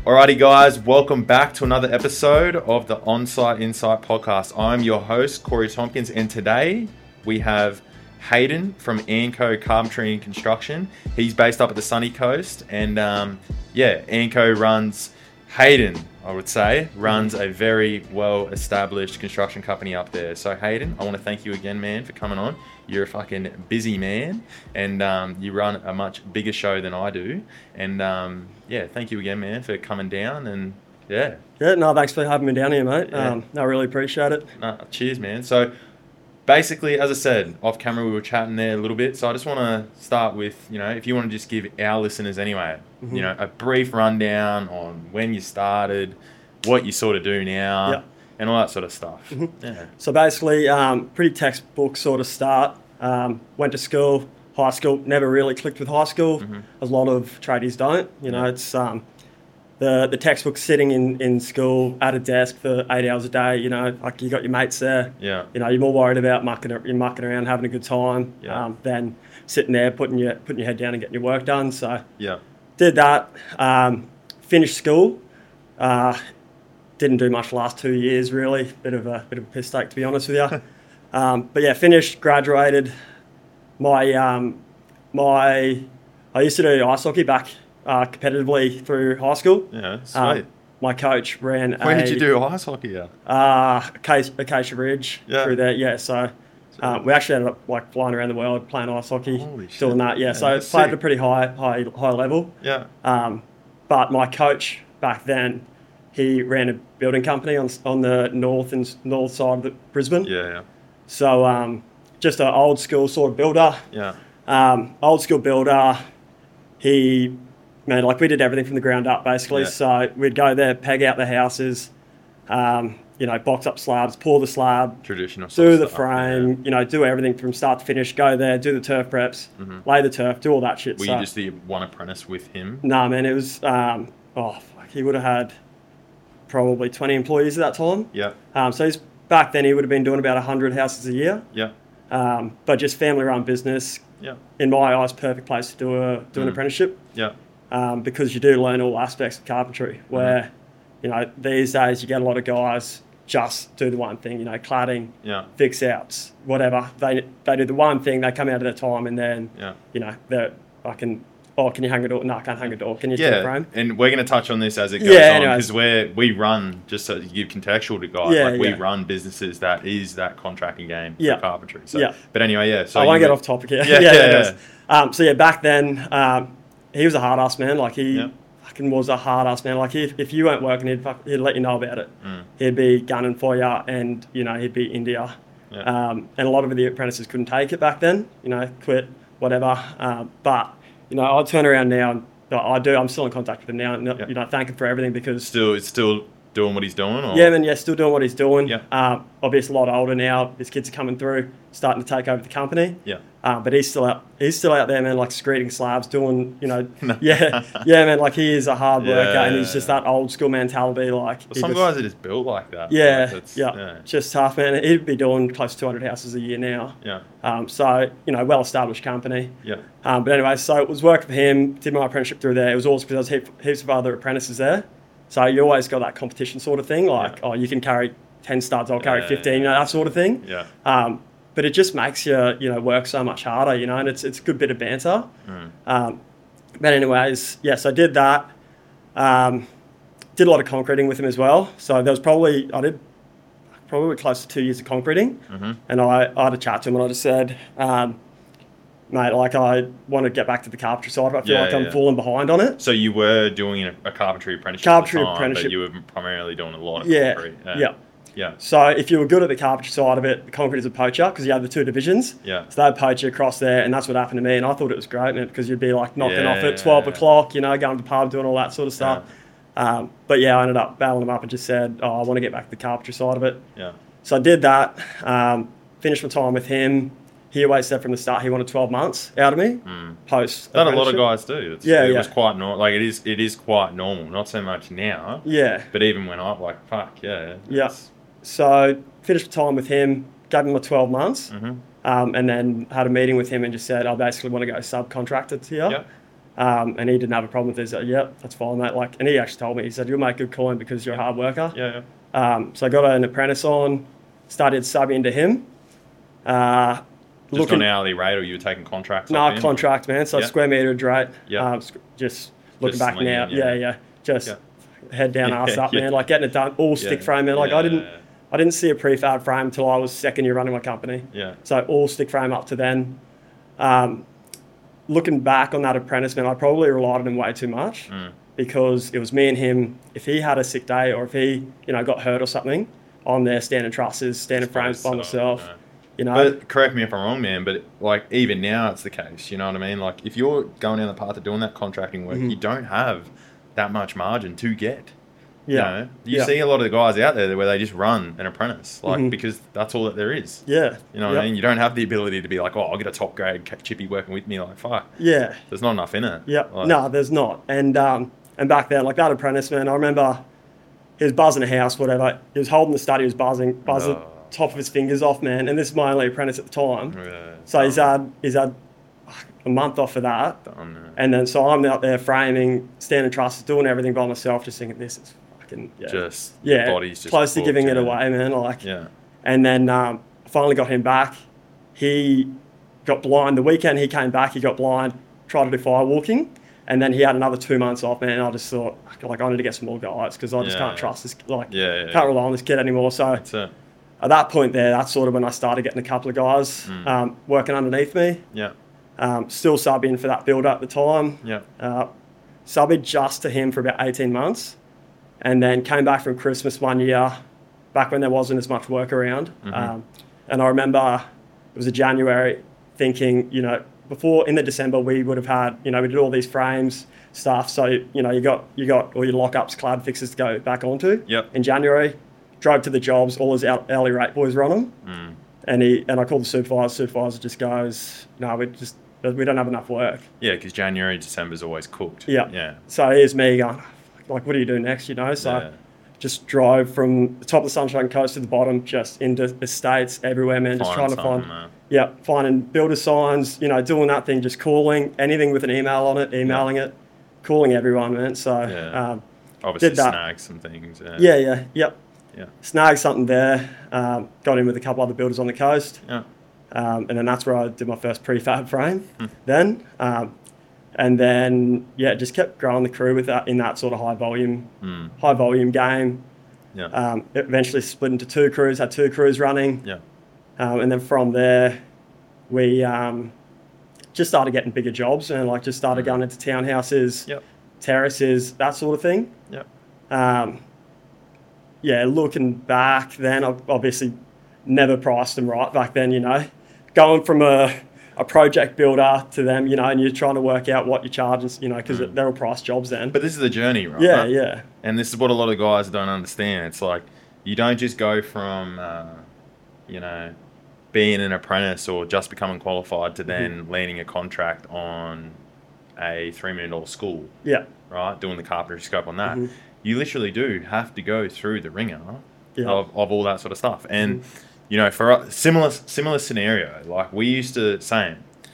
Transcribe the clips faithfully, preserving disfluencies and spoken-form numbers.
Alrighty guys, welcome back to another episode of the On-Site Insight podcast. I'm your host, Corey Tompkins, and today we have Hayden from Anco Carpentry and Construction. He's based up at the sunny coast, and um, yeah, Anco runs, Hayden, I would say, runs a very well-established construction company up there. So Hayden, I want to thank you again, man, for coming on. You're a fucking busy man, and um, you run a much bigger show than I do. And um, yeah, thank you again, man, for coming down. And yeah, yeah, no, thanks for having me down here, mate. Yeah. Um, I really appreciate it. No, cheers, man. So basically, as I said, off camera we were chatting there a little bit. So I just want to start with, you know, if you want to just give our listeners anyway, mm-hmm. you know, a brief rundown on when you started, what you sort of do now. Yep. And all that sort of stuff. Mm-hmm. Yeah. So basically, um, pretty textbook sort of start. Um, went to school, high school, never really clicked with high school. Mm-hmm. A lot of tradies don't. You know, it's um, the the textbook sitting in, in school at a desk for eight hours a day. You know, like you got your mates there. Yeah. You know, you're more worried about mucking you're mucking around, having a good time, yeah. um, than sitting there putting your putting your head down and getting your work done. So yeah, did that. Um, finished school. Uh, Didn't do much the last two years, really. Bit of a bit of a piss take, to be honest with you. um, but yeah, finished, graduated. My um, my I used to do ice hockey back uh, competitively through high school. Yeah, sweet. Um, my coach ran. Where a, did you do ice hockey at? Uh, Acacia, Acacia Ridge. Yeah. Through there, yeah. So um, we actually ended up like flying around the world playing ice hockey. Holy shit. Doing that, yeah. Yeah, so that's played sick. at a pretty high high high level. Yeah. Um, but my coach back then, he ran a building company on on the north and north side of the Brisbane. Yeah, yeah. So um, just an old school sort of builder. Yeah. Um, old school builder. He, man, like we did everything from the ground up basically. Yeah. So we'd go there, peg out the houses, um, you know, box up slabs, pour the slab, Traditional sort do of the stuff, frame, yeah. you know, do everything from start to finish. Go there, do the turf preps, Mm-hmm. lay the turf, do all that shit. Were so, you just the one apprentice with him? Nah, man, it was. Um, oh, fuck, he would have had probably twenty employees at that time. Yeah. Um, so he's, back then he would have been doing about one hundred houses a year. Yeah. Um, but just family-run business. Yeah. In my eyes, perfect place to do a do an Mm. apprenticeship. Yeah. Um, because you do learn all aspects of carpentry. Where, Mm. you know, these days you get a lot of guys just do the one thing. You know, cladding, Yeah. fix outs, whatever. They they do the one thing. They come out of their time, and then Yeah. you know they're I can. Oh, can you hang a door? No, I can't hang a door. Can you do a Yeah, frame? and we're going to touch on this as it goes Yeah, on anyways. because we're we run, just so you give contextual to guys, Yeah, like we yeah. run businesses that is that contracting game Yeah. for carpentry. So, Yeah. But anyway, yeah. So I won't you get were- off topic here. Yeah, yeah, yeah, anyways. yeah. Um, so yeah, back then um, he was a hard ass man. Like he Yeah. fucking was a hard ass man. Like he, if you weren't working, he'd fuck, he'd let you know about it. Mm. He'd be gunning for you, and you know he'd be India. Yeah. Um, and a lot of the apprentices couldn't take it back then. You know, quit, whatever. Um, but you know, I'd turn around now and I do. I'm still in contact with him now. And, Yeah. You know, thank him for everything because Still, it's still doing what he's doing? Or? yeah, man, yeah, still doing what he's doing. Yeah. Um, obviously, a lot older now. His kids are coming through, starting to take over the company. Yeah. Um, but he's still out. He's still out there, man. Like screeding slabs, doing, you know, No. yeah, yeah, man. Like he is a hard worker, Yeah. and he's just that old school mentality. Like Well, he some just- guys are just built like that. yeah, Like, it's- yeah, yeah. just tough, man. He'd be doing close to two hundred houses a year now. Yeah. Um, so you know, well established company. Yeah. Um, but anyway, so it was working for him. Did my apprenticeship through there. It was awesome because there was heap, heaps of other apprentices there. So you always got that competition sort of thing. Like, Yeah. oh, you can carry ten studs, I'll carry Yeah, fifteen. yeah, You know, that sort of thing. Yeah. Um, but it just makes you, you know, work so much harder. You know, and it's it's a good bit of banter. Mm. Um, but anyways, yes, I did that. Um, did a lot of concreting with him as well. So there was probably I did probably close to two years of concreting, Mm-hmm. and I, I had a chat to him and I just said, um, mate, like I want to get back to the carpentry side. I feel Yeah, like I'm yeah. falling behind on it. So you were doing a, a carpentry apprenticeship Carpentry at the time, apprenticeship. but you were primarily doing a lot of Yeah, concrete. yeah. Yeah. So if you were good at the carpentry side of it, the concrete is a poacher because you have the two divisions. Yeah. So they'd poach you across there, and that's what happened to me. And I thought it was great, man, because you'd be like knocking Yeah, off at twelve yeah. o'clock, you know, going to the pub, doing all that sort of stuff. Um, but yeah, I ended up battling them up and just said, oh, I want to get back to the carpentry side of it. Yeah. So I did that, um, finished my time with him. He always said from the start he wanted twelve months out of me, Mm. post. That a lot of apprenticeship. guys do. It's, Yeah, it yeah. was quite normal. Like it is, it is quite normal. Not so much now, Yeah. but even when I like, fuck yeah, Yeah. it's- So finished my time with him, gave him my twelve months, Mhm. um, and then had a meeting with him and just said, I basically want to go subcontractor to you. Yeah. Um, and he didn't have a problem with it. He said, "Yep, that's fine, mate." Like, and he actually told me, he said, "You'll make good coin because you're a hard worker." Yeah, yeah. Um, so I got an apprentice on, started subbing to him. Uh, Just looking, on an hourly rate, or you were taking contracts? No, off him? contract, man. So Yeah. square metered rate. Yeah. Um, just looking Just back slinging, now, yeah. yeah, yeah. Just Yeah. head down, Yeah, ass up, yeah. man. Like getting it done, all stick Yeah, frame, man. Like yeah, I didn't, yeah. I didn't see a prefab frame until I was second year running my company. Yeah. So all stick frame up to then. Um, looking back on that apprentice, man, I probably relied on him way too much Mm. because it was me and him. If he had a sick day or if he, you know, got hurt or something, I'm there standing trusses, standing frames by So, myself. yeah. You know, But correct me if I'm wrong, man, but like even now it's the case, you know what I mean? Like if you're going down the path of doing that contracting work, Mhm. you don't have that much margin to get. yeah, You know? You yeah. see a lot of the guys out there where they just run an apprentice, like Mhm. because that's all that there is. yeah, You know what Yep. I mean? You don't have the ability to be like, oh, I'll get a top grade ca- chippy working with me. Like, fuck, yeah. there's not enough in it. Yeah, Like, no, there's not. And um, and back then, like that apprentice, man, I remember he was buzzing a house, whatever. He was holding the stud, he was buzzing, buzzing Oh. top of his fingers off, man. And this is my only apprentice at the time. Yeah, So he's had he's had a month off of that. done, uh, And then so I'm out there framing, standing trusses, doing everything by myself, just thinking this is fucking yeah, just yeah, your body's just close to booked, giving it yeah. away, man. Like, Yeah. and then um, I finally got him back. He got blind. The weekend he came back, he got blind, tried to do firewalking, and then he had another two months off, man. I just thought, like, I need to get some more guys because I just Yeah. can't trust this, like, Yeah, yeah, can't yeah. rely on this kid anymore. So That's it. at that point there, that's sort of when I started getting a couple of guys Mm. um, working underneath me. Yeah. Um, still subbing for that builder at the time. Yeah. Uh, subbed just to him for about eighteen months, and then came back from Christmas one year, back when there wasn't as much work around. Mhm. Um, and I remember it was a January, thinking, you know, before in the December we would have had, you know, we did all these frames stuff. So you know, you got you got all your lockups, clad fixes to go back onto. Yep. In January, drove to the jobs. All his hou- hourly rate boys were on them. Mm. And he and I called the supervisor. Supervisor just goes, "No, we just we don't have enough work." Yeah, because January, December's always cooked. Yeah. Yeah. So here's me going, like, what do you do next? You know, so Yeah. just drove from the top of the Sunshine Coast to the bottom, just into estates everywhere, man. Just trying to find, something, uh, yeah, finding builder signs, you know, doing that thing, just calling anything with an email on it, emailing it, calling everyone, man. So Yeah. um, Obviously, did that. snag some things. Yeah. yeah, yeah, yep. Yeah. Snagged something there. Um, got in with a couple other builders on the coast. Yeah. Um, and then that's where I did my first prefab frame Hmm. then. Um, and then, yeah, just kept growing the crew with that in that sort of high volume, Mm. high volume game. Yeah. Um, it eventually split into two crews, had two crews running. Yeah. Um, and then from there, we um, just started getting bigger jobs and like just started Mm. going into townhouses, Yep. terraces, that sort of thing. Yep. Um, yeah, looking back then, I obviously never priced them right back then, you know. Going from a, a project builder to them, you know, and you're trying to work out what you're charging, you know, because Mm. they're all price jobs then. But this is the journey, right? yeah, yeah. And this is what a lot of guys don't understand. It's like you don't just go from, uh, you know, being an apprentice or just becoming qualified to then Mm-hmm. landing a contract on a three million dollar school, Yeah. right? Doing the carpentry scope on that. Mhm. You literally do have to go through the ringer Yeah. of, of all that sort of stuff. And Mhm. you know, for us, similar similar scenario, like we used to same.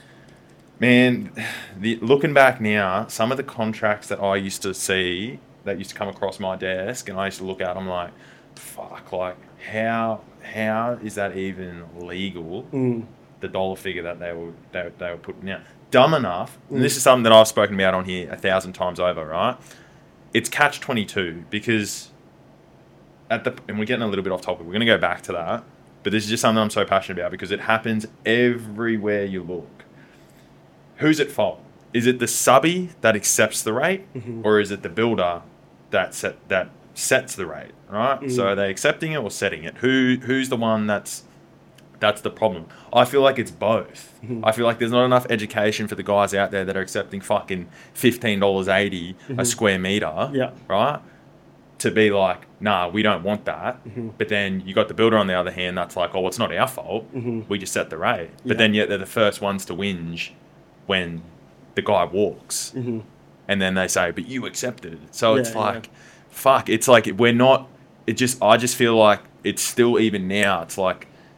Man, the, looking back now, some of the contracts that I used to see that used to come across my desk, and I used to look at, I'm like, fuck, like how how is that even legal? Mm. The dollar figure that they were they, they were putting out, dumb enough. And this is something that I've spoken about on here a thousand times over, right? It's catch twenty-two because at the and we're getting a little bit off topic. We're going to go back to that, but this is just something I'm so passionate about because it happens everywhere you look. Who's at fault? Is it the subby that accepts the rate, Mhm. or is it the builder that set that sets the rate? Right. Mm. So are they accepting it or setting it? Who who's the one that's that's the problem? I feel like it's both. Mhm. I feel like there's not enough education for the guys out there that are accepting fucking fifteen dollars eighty a Mhm. square meter. Yeah. Right. To be like, nah, we don't want that. Mhm. But then you got the builder on the other hand that's like, oh, well, it's not our fault. Mhm. We just set the rate. But Yeah. then yet they're the first ones to whinge when the guy walks. Mhm. And then they say, but you accepted it. So it's Yeah, like, fuck. It's like we're not, it just, I just feel like it's still even now, it's like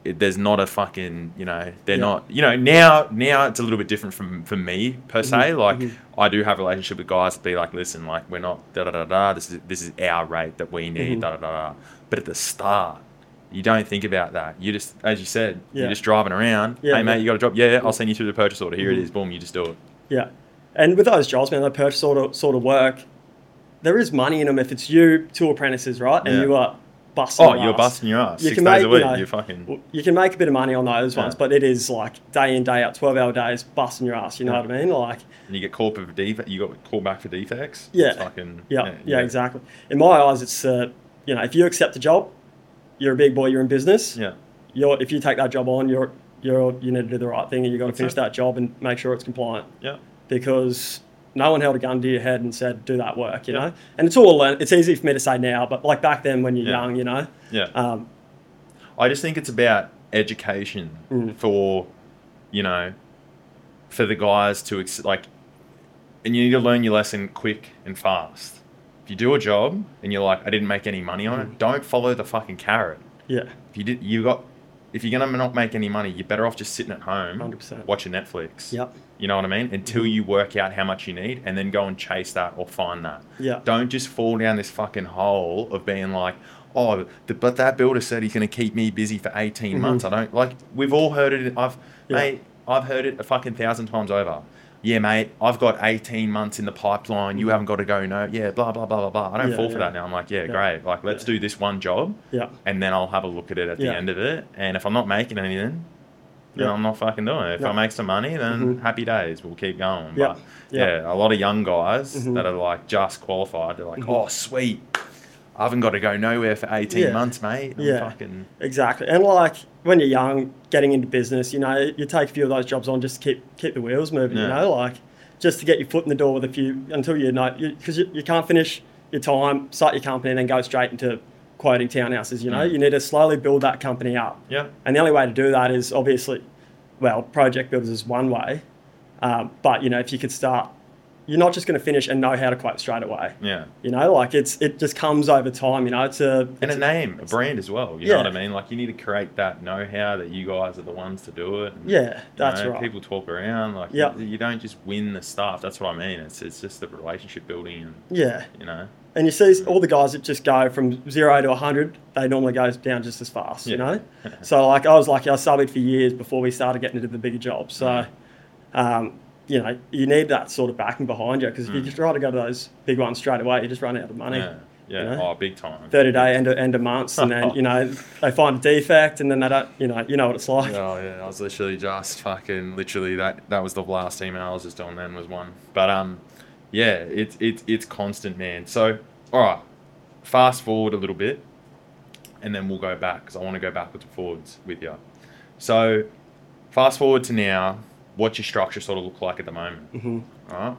it, there's not a fucking, you know, they're Yeah. not, you know, now now it's a little bit different from, from me per se. Mhm, Like mhm. I do have a relationship with guys that be like, listen, like we're not da da da da. This is this is our rate that we need Mhm. da da da da. But at the start, you don't think about that. You just, as you said, Yeah. you're just driving around. Yeah, Hey mate, yeah. you got a job? Yeah, I'll send you through the purchase order. Here Mhm. it is. Boom, you just do it. Yeah. And with those jobs, man, the purchase order sort of work, there is money in them if it's you, two apprentices, right? And Yeah. you are busting Oh, your you're ass. busting your ass You six can days make, a week. you know, You're fucking. You can make a bit of money on those ones, Yeah. but it is like day in, day out, twelve-hour days, busting your ass. You know Yeah. what I mean? Like, And you get called for defect. You got called back for defects. Yeah. It's fucking. yeah, yeah, exactly. In my eyes, it's uh, you know, if you accept a job, you're a big boy. You're in business. Yeah. You're if you take that job on, you're you're you need to do the right thing, and you got to That's finish it. that job and make sure it's compliant. Yeah. Because no one held a gun to your head and said, do that work, you Yeah. know? And it's all learned. It's easy for me to say now, but like back then when you're Yeah. young, you know? Yeah. Um, I just think it's about education Mm. for, you know, for the guys to, ex- like, and you need to learn your lesson quick and fast. If you do a job and you're like, I didn't make any money on Mm. it, don't follow the fucking carrot. yeah, If you did, you got, if you're gonna not make any money, you're better off just sitting at home, one hundred percent. watching Netflix. Yep. You know what I mean? Until Mhm. you work out how much you need, and then go and chase that or find that. Yeah. Don't just fall down this fucking hole of being like, oh, the, but that builder said he's going to keep me busy for eighteen Mhm. months. I don't like. We've all heard it. I've Yeah. mate, I've heard it a fucking thousand times over. Yeah, mate, I've got eighteen months in the pipeline. You Mhm. haven't got to go. No, yeah, blah blah blah blah blah. I don't Yeah, fall for yeah. that now. I'm like, yeah, Yeah. great. Like, let's Yeah. do this one job, Yeah. and then I'll have a look at it at the Yeah. end of it. And if I'm not making anything, then Yeah. I'm not fucking doing it. If Yeah. I make some money, then Mhm. happy days. We'll keep going. Yeah. But Yeah. yeah, a lot of young guys Mhm. that are like just qualified. They're like, Mhm. oh, sweet. I haven't got to go nowhere for eighteen Yeah. months, mate. I'm Yeah. fucking. Exactly. And like when you're young, getting into business, you know, you take a few of those jobs on just to keep keep the wheels moving, you Yeah. know, like just to get your foot in the door with a few until you know, because you, you, can't finish your time, start your company, and then go straight into quoting townhouses, you know. Mm. You need to slowly build that company up. Yeah. And the only way to do that is obviously, well, project builders is one way. Um, but, you know, if you could start, you're not just going to finish and know how to quote straight away. Yeah. You know, like it's it just comes over time, you know. It's a... And it's a name, a brand as well. You Yeah. know what I mean? Like, you need to create that know-how that you guys are the ones to do it. And, Yeah, you that's know, right. People talk around. Like, Yeah. you, you don't just win the stuff. That's what I mean. It's it's just the relationship building and, Yeah. you know. And you see all the guys that just go from zero to one hundred, they normally go down just as fast, you Yeah. know? So, like, I was lucky, I was subbing for years before we started getting into the bigger jobs. So, Mm. um, you know, you need that sort of backing behind you because if you Mm. just try to go to those big ones straight away, you just run out of money. Yeah. Yeah. you know? Oh, big time. thirty day end of, end of months, and then, you know, they find a defect and then they don't, you know, you know what it's like. Oh yeah, I was literally just fucking literally that that was the last email I was just on then was one. But um yeah, it's it's it's constant, man. So all right, fast forward a little bit and then we'll go back because I want to go backwards and forwards with you. So fast forward to now, what's your structure sort of look like at the moment? hmm All right.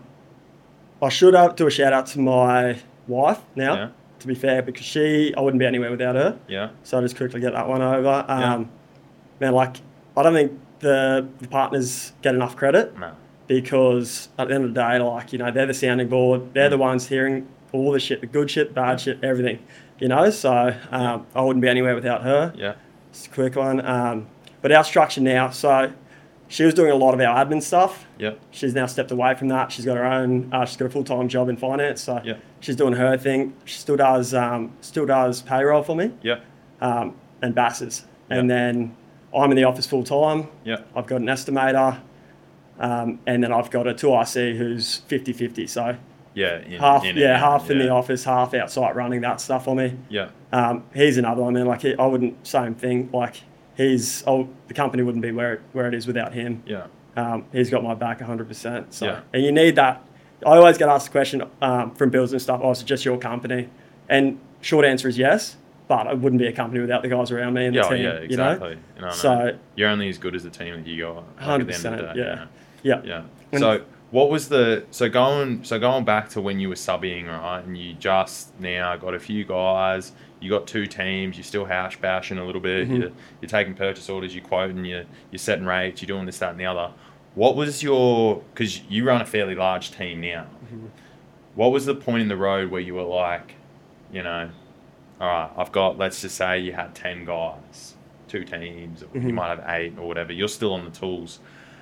I should uh, do a shout out to my wife now, Yeah. to be fair, because she, I wouldn't be anywhere without her. Yeah. So I'll just quickly get that one over. Um, Yeah. Man, like, I don't think the, the partners get enough credit No. because at the end of the day, like, you know, they're the sounding board. They're the ones hearing all the shit, the good shit, the bad shit, everything, you know? So um, I wouldn't be anywhere without her. Yeah. Just a quick one. Um, but our structure now, so she was doing a lot of our admin stuff. Yep. She's now stepped away from that. She's got her own, uh, she's got a full-time job in finance. So Yeah. she's doing her thing. She still does, um, still does payroll for me Yeah. um, and Basses. Yeah. And then I'm in the office full-time. Yeah. I've got an estimator. Um, and then I've got a two I C who's fifty-fifty. So Yeah. In, half, in yeah, and half out, in the yeah. office, half outside running that stuff for me. Yeah. Um, he's another one, man. Like, he, I wouldn't, same thing. Like, he's, oh, the company wouldn't be where it, where it is without him. Yeah. Um, he's got my back one hundred percent. So, Yeah. and you need that. I always get asked the question um, from builders and stuff, oh, is it just your company? And short answer is yes, but it wouldn't be a company without the guys around me and the Yeah, team. yeah, exactly. You know? You know, So- you're only as good as the team that you got. Like, one hundred at the end percent. of the day, Yeah. you know? Yeah. Yeah. And- So what was the so going so going back to when you were subbing, right? And you just now got a few guys, you got two teams, you're still hash bashing a little bit, Mhm. you're, you're taking purchase orders, you're quoting, you're, you're setting rates, you're doing this, that, and the other. What was your because you run a fairly large team now. Mhm. What was the point in the road where you were like, you know, all right, I've got, let's just say you had ten guys, two teams, or Mm-hmm. you might have eight or whatever. You're still on the tools.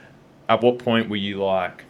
At what point were you like,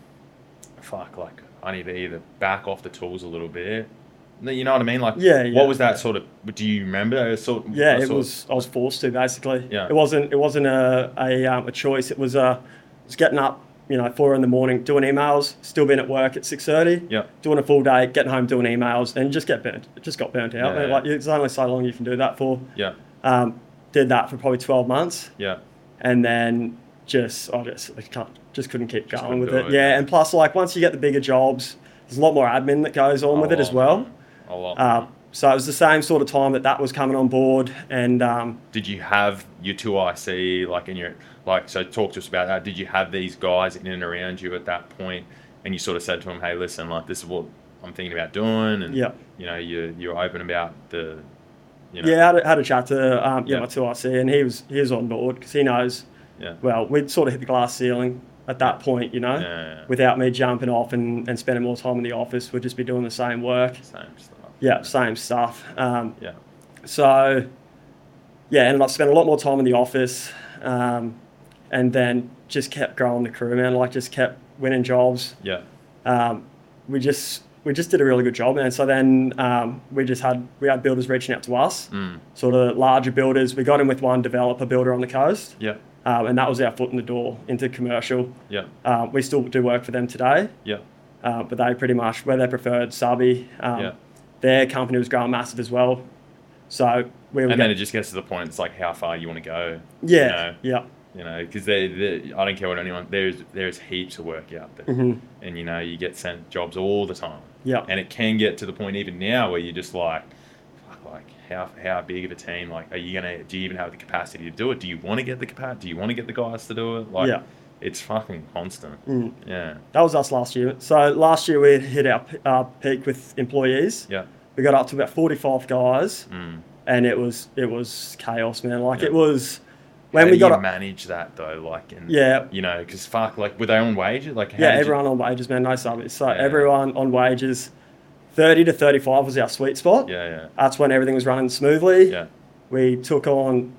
fuck, like I need to either back off the tools a little bit? You know what I mean? Like, Yeah, yeah. what was that sort of? Do you remember? It sort of, Yeah, a it sort was. I was forced to basically. Yeah. It wasn't. It wasn't a a, um, a choice. It was a. It was getting up, you know, four in the morning, doing emails, still being at work at six thirty. Yeah. Doing a full day, getting home, doing emails, and you just get burnt. It just got burnt out. Yeah, man. yeah. Like it's only so long you can do that for. Yeah. Um, did that for probably twelve months, Yeah. and then just I just I can't, just couldn't keep going couldn't with do it. it. Yeah, and plus like once you get the bigger jobs, there's a lot more admin that goes on A with it as lot, well. man. A lot. Um, so it was the same sort of time that that was coming on board, and um, Did you have your two I C like in your like? So talk to us about that. Did you have these guys in and around you at that point, and you sort of said to them, "Hey, listen, like this is what I'm thinking about doing," and Yeah. you know, you you're open about the, you know, yeah, I had, a- had a chat to um, yeah, Yeah. my two I C, and he was he was on board because he knows. yeah, Well, we'd sort of hit the glass ceiling at that point, you know. Yeah, yeah, yeah. Without me jumping off and, and spending more time in the office, we'd just be doing the same work. same stuff. Yeah, same stuff. Um, Yeah, So, yeah, ended up spending a lot more time in the office, um, and then just kept growing the crew, man. Like, just kept winning jobs. yeah, Um, we just we just did a really good job, man. So then um, we just had we had builders reaching out to us, mm. sort of larger builders. We got in with one developer builder on the coast, yeah, um, and that was our foot in the door into commercial. yeah, Um, we still do work for them today, yeah, uh, but they pretty much we're their preferred subby. Um, Yeah. Their company was growing massive as well, so we were and then it get- just gets to the point. It's like how far you want to go. yeah, You know, yeah, you know, because they, they, I don't care what anyone. There's there's heaps of work out there, hmm and you know, you get sent jobs all the time. yeah, And it can get to the point even now where you're just like, fuck, like how how big of a team? Like, are you gonna? Do you even have the capacity to do it? Do you want to get the capacity? Do you want to get the guys to do it? Like, Yeah. it's fucking constant. Mm. Yeah, That was us last year. So last year we hit our p- our peak with employees. yeah, We got up to about forty-five guys, mm. and it was it was chaos, man. Like Yeah. it was How when do we got you up. manage that though? Like, in, Yeah. you know, because fuck, like, were they on wages? Like, how Yeah, did you- everyone on wages, man. No subbies. So Yeah. everyone on wages. thirty to thirty-five was our sweet spot. yeah, yeah, That's when everything was running smoothly. yeah, We took on.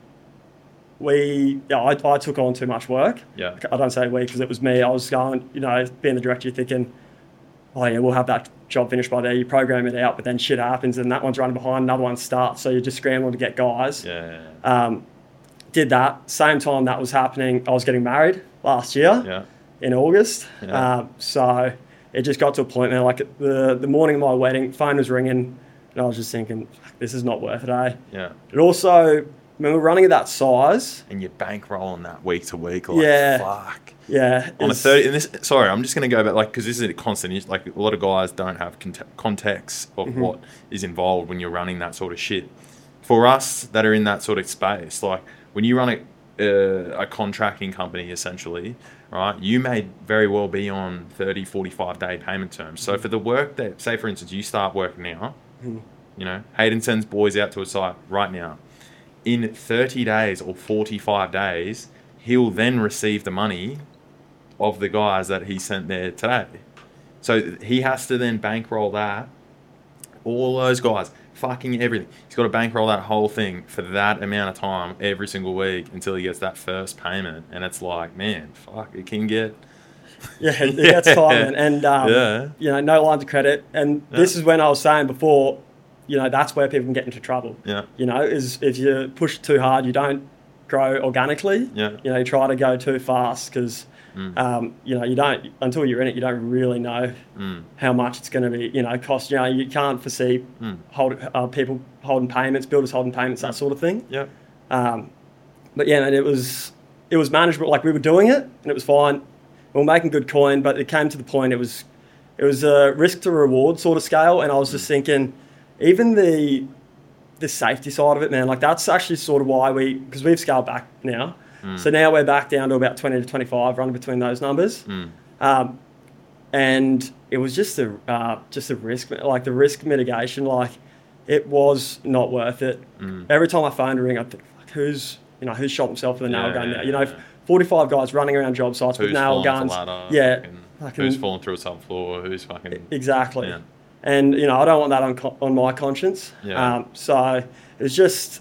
We yeah, I, I took on too much work. yeah, I don't say we because it was me. I was going, you know, being the director, you're thinking, oh yeah, we'll have that job finished by there. You program it out, but then shit happens and that one's running behind, another one starts. So you're just scrambling to get guys. yeah, yeah, yeah. Um, did that. Same time that was happening, I was getting married last year yeah. in August. Yeah. Um, so it just got to a point, man, like the, the morning of my wedding, phone was ringing and I was just thinking, this is not worth it, eh? yeah. It also, when we're running at that size, And you're bankrolling that week to week. Like, Yeah. fuck. yeah. On a it's- thirty, and this, sorry, I'm just going to go back, like, because this is a constant issue. Like, a lot of guys don't have cont- context of Mm-hmm. what is involved when you're running that sort of shit. For us that are in that sort of space, like, when you run a, uh, a contracting company, essentially, right, you may very well be on thirty, forty-five day payment terms. So, for the work that, say, for instance, you start work now, Mhm. you know, Hayden sends boys out to a site right now. In thirty days or forty-five days, he'll then receive the money of the guys that he sent there today. So he has to then bankroll that. All those guys, fucking everything. He's got to bankroll that whole thing for that amount of time every single week until he gets that first payment. And it's like, man, fuck, it can get... Yeah, it gets tight, man. And, um, Yeah. you know, no lines of credit. And this Yeah. is when I was saying before, you know, that's where people can get into trouble. Yeah. You know, is if you push too hard, you don't grow organically. Yeah. You know, you try to go too fast because, Mm. um, you know, you don't, until you're in it, you don't really know Mm. how much it's going to be, you know, cost. You know, you can't foresee Mm. hold, uh, people holding payments, builders holding payments, that sort of thing. Yeah. Um, but yeah, man, it was it was manageable. Like we were doing it, and it was fine. We were making good coin, but it came to the point it was it was a risk to reward sort of scale, and I was just thinking, even the the safety side of it, man, like that's actually sort of why we because we've scaled back now. So now we're back down to about twenty to twenty-five, running between those numbers. Mm. Um, and it was just a uh, just a risk, like the risk mitigation, like it was not worth it. Mm. Every time I phoned a ring, I'd think, fuck, who's you know who's shot himself with a nail Yeah, gun yeah, now? You know, yeah. forty-five guys running around job sites Who's with nail falling off guns. a ladder? Yeah, fucking- fucking- who's falling through a subfloor? Who's fucking... exactly. Yeah. And you know, I don't want that on co- on my conscience. Yeah. Um, so it was just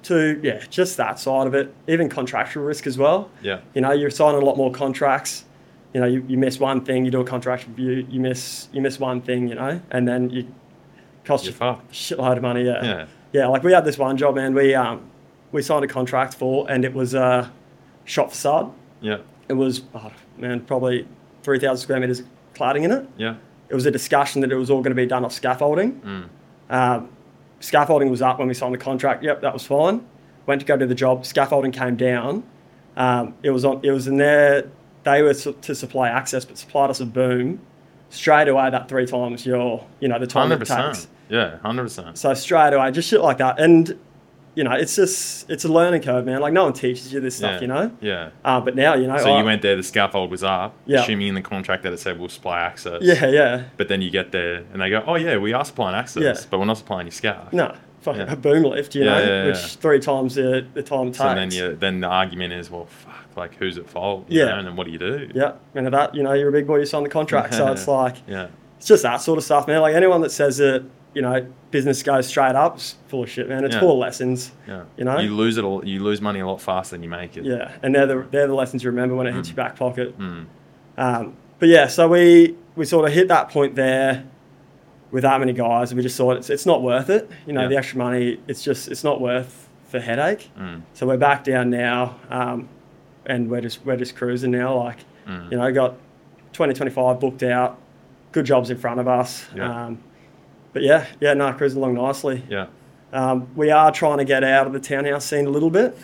to, yeah, just that side of it. Even contractual risk as well. Yeah. You know, you're signing a lot more contracts. You know, you, you miss one thing, you do a contract review, you miss you miss one thing, you know, and then you cost You're you fucked. a shitload of money. Yeah. Yeah. Yeah, like we had this one job, man. We um we signed a contract for, and it was a shop facade. Yeah. It was, oh, man, probably three thousand square meters of cladding in it. Yeah. It was a discussion that it was all going to be done off scaffolding. Mm. Um, scaffolding was up when we signed the contract. Yep, that was fine. Went to go do the job. Scaffolding came down. Um, it was on. It was in there. They were su- to supply access, but supplied us a boom. Straight away, that three times your, you know, the time Hundred it takes. percent. Yeah, hundred percent. So straight away, just shit like that. And, you know, it's just, it's a learning curve, man. Like, no one teaches you this stuff, Yeah. you know? Yeah. Uh, but now, you know. So I, you went there, the scaffold was up, Yeah. assuming in the contract that it said we'll supply access. Yeah, yeah. But then you get there and they go, oh yeah, we are supplying access, Yeah. but we're not supplying your scaff. No, fucking Yeah. a boom lift, you Yeah, know, yeah, which yeah. three times the, the time it takes. So then you, then the argument is, well, fuck, like who's at fault? You Yeah. know, and then what do you do? Yeah, and that, you know, you're a big boy, you sign the contract. So it's like, Yeah. it's just that sort of stuff, man. Like anyone that says that, you know, business goes straight up is full of shit, man. It's Yeah. full of lessons, Yeah. you know? You lose it all. You lose money a lot faster than you make it. Yeah, and they're the, they're the lessons you remember when it hits your back pocket. Mm. Um, but yeah, so we, we sort of hit that point there with that many guys, and we just thought it's, it's not worth it. You know, Yeah. the extra money, it's just, it's not worth the headache. Mm. So we're back down now, um, and we're just, we're just cruising now. Like, Mm. you know, got twenty twenty-five booked out, good jobs in front of us. Yeah. Um, but yeah, yeah, no, cruising along nicely. Yeah. Um, we are trying to get out of the townhouse scene a little bit.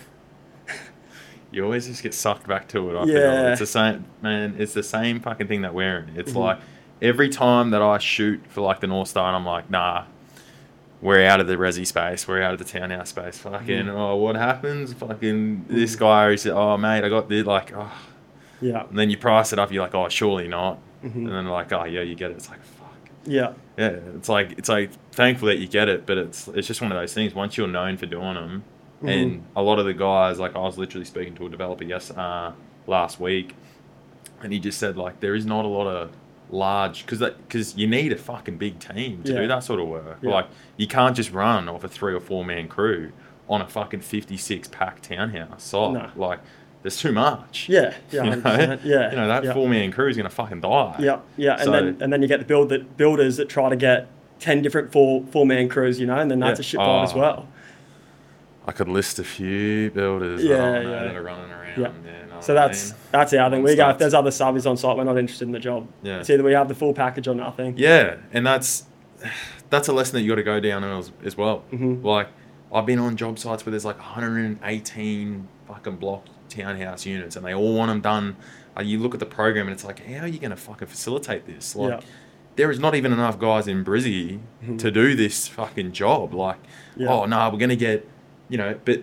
You always just get sucked back to it. I Yeah. feel. It's the same, man. It's the same fucking thing that we're in. It's Mhm. like every time that I shoot for like the North Star, and I'm like, nah, we're out of the resi space. We're out of the townhouse space. Fucking, Mhm. oh, what happens? Fucking this guy who said, oh, mate, I got this. Like, oh. Yeah. And then you price it up. You're like, oh, surely not. Mhm. And then like, oh, yeah, you get it. It's like, fuck. Yeah. Yeah, it's like it's like thankful that you get it, but it's it's just one of those things. Once you're known for doing them, Mhm. and a lot of the guys, like I was literally speaking to a developer yes uh, last week, and he just said like there is not a lot of large because that because you need a fucking big team to Yeah. do that sort of work. Yeah. Like you can't just run off a three or four man crew on a fucking fifty-six pack townhouse site. No. Like there's too much. Yeah. Yeah. You one hundred percent. know? Yeah. You know that yeah. four man crew is gonna fucking die. Yeah, yeah, and So- then and then you get the build that builders that try to get ten different four four man crews, you know, and then that's Yeah. a shit fight as Oh. well. I could list a few builders Yeah, that, I know yeah. that are running around. Yeah. Yeah, know So what I that's mean? that's our thing. We go if Stats. there's other subbies on site, we're not interested in the job. Yeah. It's either we have the full package or nothing. Yeah, and that's that's a lesson that you got to go down as, as well. Mhm. Like I've been on job sites where there's like one hundred eighteen fucking block townhouse units, and they all want them done. Uh, you look at the program, and it's like, how are you going to fucking facilitate this? Like, Yeah. there is not even enough guys in Brizzy Mhm. to do this fucking job. Like, Yeah. oh no, we're going to get, you know, but.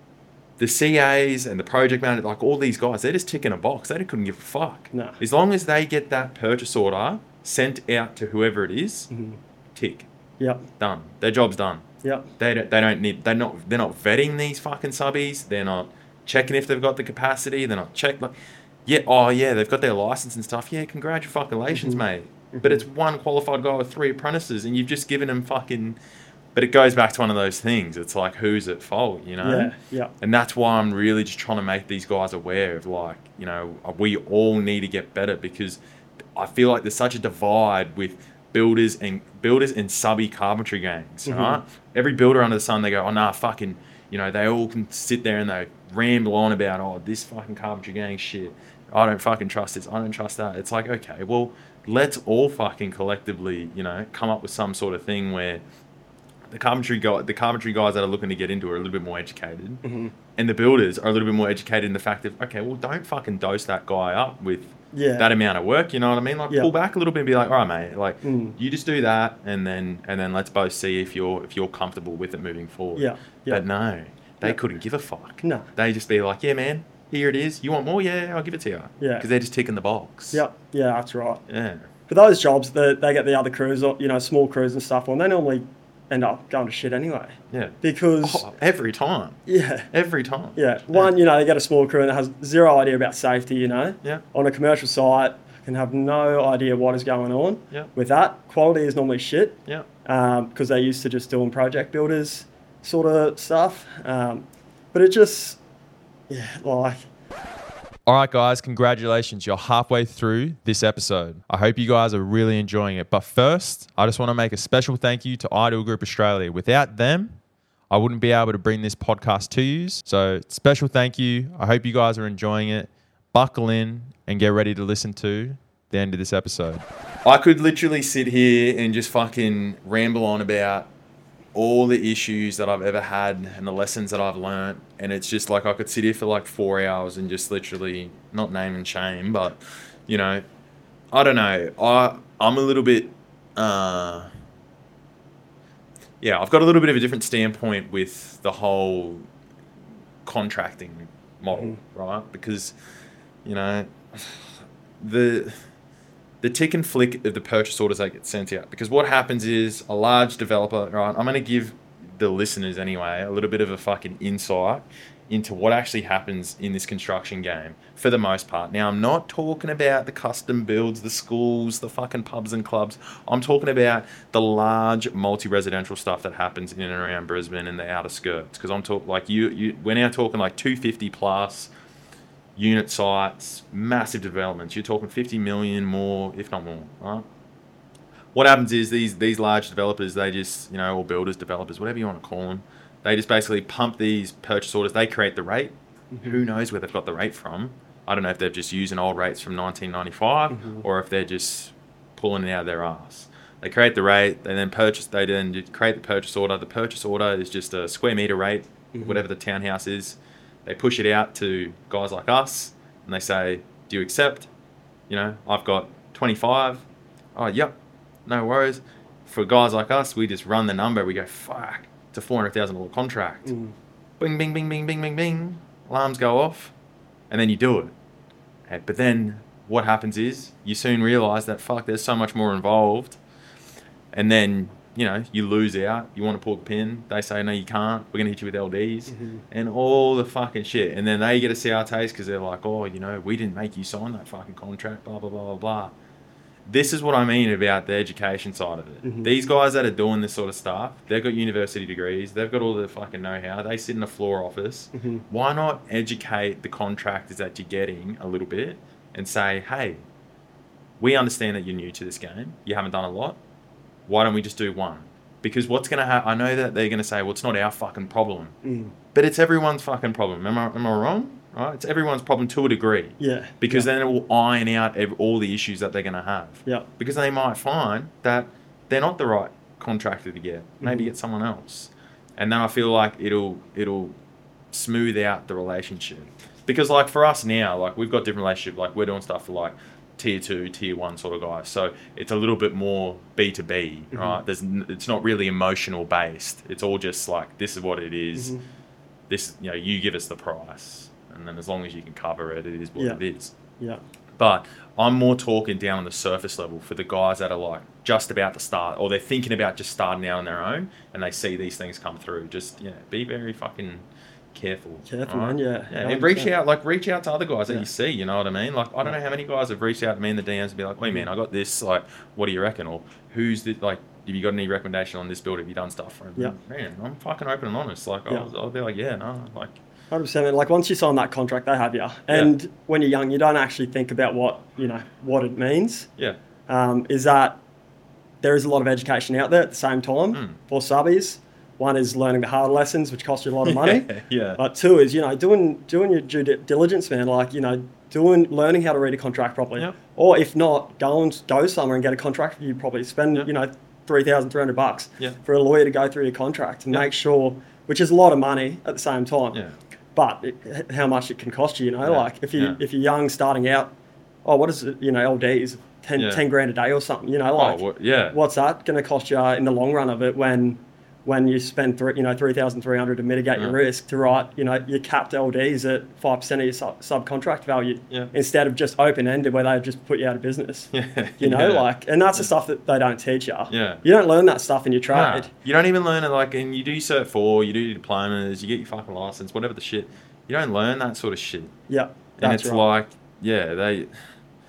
The C As and the project manager, like all these guys, they're just ticking a box. They couldn't give a fuck. No. As long as they get that purchase order sent out to whoever it is, Mhm. tick, Yep. done. Their job's done. Yep. They don't. They don't need. They're not. They're not vetting these fucking subbies. They're not checking if they've got the capacity. They're not check. Like, yeah. Oh yeah. They've got their license and stuff. Yeah. Congratulations, Mhm. mate. But it's one qualified guy with three apprentices, and you've just given them fucking. But it goes back to one of those things. It's like, who's at fault, you know? Yeah. Yeah. And that's why I'm really just trying to make these guys aware of, like, you know, we all need to get better, because I feel like there's such a divide with builders and builders and subby carpentry gangs, Mhm. right? Every builder under the sun, they go, oh, nah, fucking, you know, they all can sit there and they ramble on about, oh, this fucking carpentry gang shit. I don't fucking trust this. I don't trust that. It's like, okay, well, let's all fucking collectively, you know, come up with some sort of thing where the carpentry guy, the carpentry guys that are looking to get into it are a little bit more educated, Mhm. and the builders are a little bit more educated in the fact of, okay, well, don't fucking dose that guy up with Yeah. that amount of work. You know what I mean? Like, Yeah. pull back a little bit and be like, all right, mate, like, Mm. you just do that, and then and then let's both see if you're if you're comfortable with it moving forward. Yeah. Yeah. But no, they Yeah. couldn't give a fuck. No. They just be like, yeah, man, here it is. You want more? Yeah, I'll give it to you. Yeah. Because they're just ticking the box. Yep. Yeah. That's right. Yeah. But those jobs, the, they get the other crews, or, you know, small crews and stuff on, they normally end up going to shit anyway. Yeah. Because, Oh, every time. yeah, Every time. yeah. One, you know, they get a small crew and that has zero idea about safety, you know. Yeah. On a commercial site, can have no idea what is going on. Yeah. With that, quality is normally shit Yeah. because they're used to just doing project builders. sort of stuff. Um, but it just, yeah, like. All right, guys, congratulations. You're halfway through this episode. I hope you guys are really enjoying it. But first, I just want to make a special thank you to Ideal Group Australia. Without them, I wouldn't be able to bring this podcast to you. So special thank you. I hope you guys are enjoying it. Buckle in and get ready to listen to the end of this episode. I could literally sit here and just fucking ramble on about all the issues that I've ever had and the lessons that I've learnt, and it's just like I could sit here for like four hours and just literally not name and shame, but you know, I don't know. I I'm a little bit, uh, yeah, I've got a little bit of a different standpoint with the whole contracting model, mm-hmm. right? Because you know, the the tick and flick of the purchase orders that get sent out. Because what happens is a large developer, right? I'm going to give the listeners anyway a little bit of a fucking insight into what actually happens in this construction game for the most part. Now, I'm not talking about the custom builds, the schools, the fucking pubs and clubs. I'm talking about the large multi-residential stuff that happens in and around Brisbane and the outer skirts. Because I'm talking like you, you, we're now talking like two hundred fifty plus unit sites, massive developments. You're talking fifty million more, if not more, right? What happens is these these large developers, they just, you know, or builders, developers, whatever you want to call them, they just basically pump these purchase orders. They create the rate. Mm-hmm. Who knows where they've got the rate from? I don't know if they've just using old rates from nineteen ninety-five mm-hmm. or if they're just pulling it out of their ass. They create the rate, they then purchase, they then create the purchase order. The purchase order is just a square meter rate, mm-hmm. whatever the townhouse is. They push it out to guys like us and they say, do you accept? You know, I've got twenty-five. Oh, yep, no worries. For guys like us, we just run the number. We go, fuck, it's a four hundred thousand dollars contract. Mm. Bing, bing, bing, bing, bing, bing, bing. Alarms go off. And then you do it. Okay, but then what happens is you soon realize that, fuck, there's so much more involved. And then, you know, you lose out. You want to pull the pin. They say, no, you can't. We're going to hit you with L Ds. Mm-hmm. And all the fucking shit. And then they get a sour taste because they're like, oh, you know, we didn't make you sign that fucking contract, blah, blah, blah, blah, blah. This is what I mean about the education side of it. Mm-hmm. These guys that are doing this sort of stuff, they've got university degrees. They've got all the fucking know-how. They sit in a floor office. Mm-hmm. Why not educate the contractors that you're getting a little bit and say, hey, we understand that you're new to this game. You haven't done a lot. Why don't we just do one? Because what's going to happen, I know that they're going to say, well, it's not our fucking problem. Mm. But it's everyone's fucking problem. Am I, am I wrong? Right? It's everyone's problem to a degree. Yeah. Because yeah. then it will iron out every, all the issues that they're going to have. Yeah. Because they might find that they're not the right contractor to get. Maybe mm. get someone else. And then I feel like it'll it'll smooth out the relationship. Because like for us now, like we've got different relationships. Like we're doing stuff for like tier two, tier one sort of guys. So it's a little bit more B to B, mm-hmm. right? There's, it's not really emotional based. It's all just like, this is what it is. Mm-hmm. This, you know, you give us the price. And then as long as you can cover it, it is what yeah. it is. Yeah. But I'm more talking down on the surface level for the guys that are like just about to start, or they're thinking about just starting out on their own and they see these things come through. Just, yeah, be very fucking careful. Careful, right? man, yeah. yeah. And reach out, like reach out to other guys that yeah. you see, you know what I mean? Like, I don't know how many guys have reached out to me in the D Ms and be like, wait, man, I got this, like, what do you reckon? Or who's the, like, have you got any recommendation on this build? Have you done stuff for him? Yeah. Man, I'm fucking open and honest. Like, yeah. I'll, I'll be like, yeah, no, like. one hundred percent. Like, once you sign that contract, they have you. And yeah. when you're young, you don't actually think about what, you know, what it means. Yeah. Um, is that there is a lot of education out there at the same time mm. for subbies. One is learning the hard lessons, which cost you a lot of money. yeah, yeah. But two is, you know, doing doing your due diligence, man. Like, you know, doing learning how to read a contract properly. Yep. Or if not, go and go somewhere and get a contract review properly. Spend, yep. you know, three thousand three hundred bucks yep. for a lawyer to go through your contract and yep. make sure, which is a lot of money at the same time. Yeah. But it, how much it can cost you, you know, yeah. like if you yeah. if you're young starting out, oh, what is it, you know, L Ds, ten, yeah. ten grand a day or something, you know, like, oh, well, yeah. what's that going to cost you in the long run of it when when you spend three, you know, three thousand three hundred to mitigate yeah. your risk to write, you know, your capped L Ds at five percent of your sub- subcontract value yeah. instead of just open-ended where they just put you out of business, yeah. you know, yeah. like, and that's yeah. the stuff that they don't teach you. Yeah. You don't learn that stuff in your trade. Nah, you don't even learn it, like, and you do Cert four, you do your diplomas, you get your fucking license, whatever the shit. You don't learn that sort of shit. Yeah, and it's right. like, yeah, they,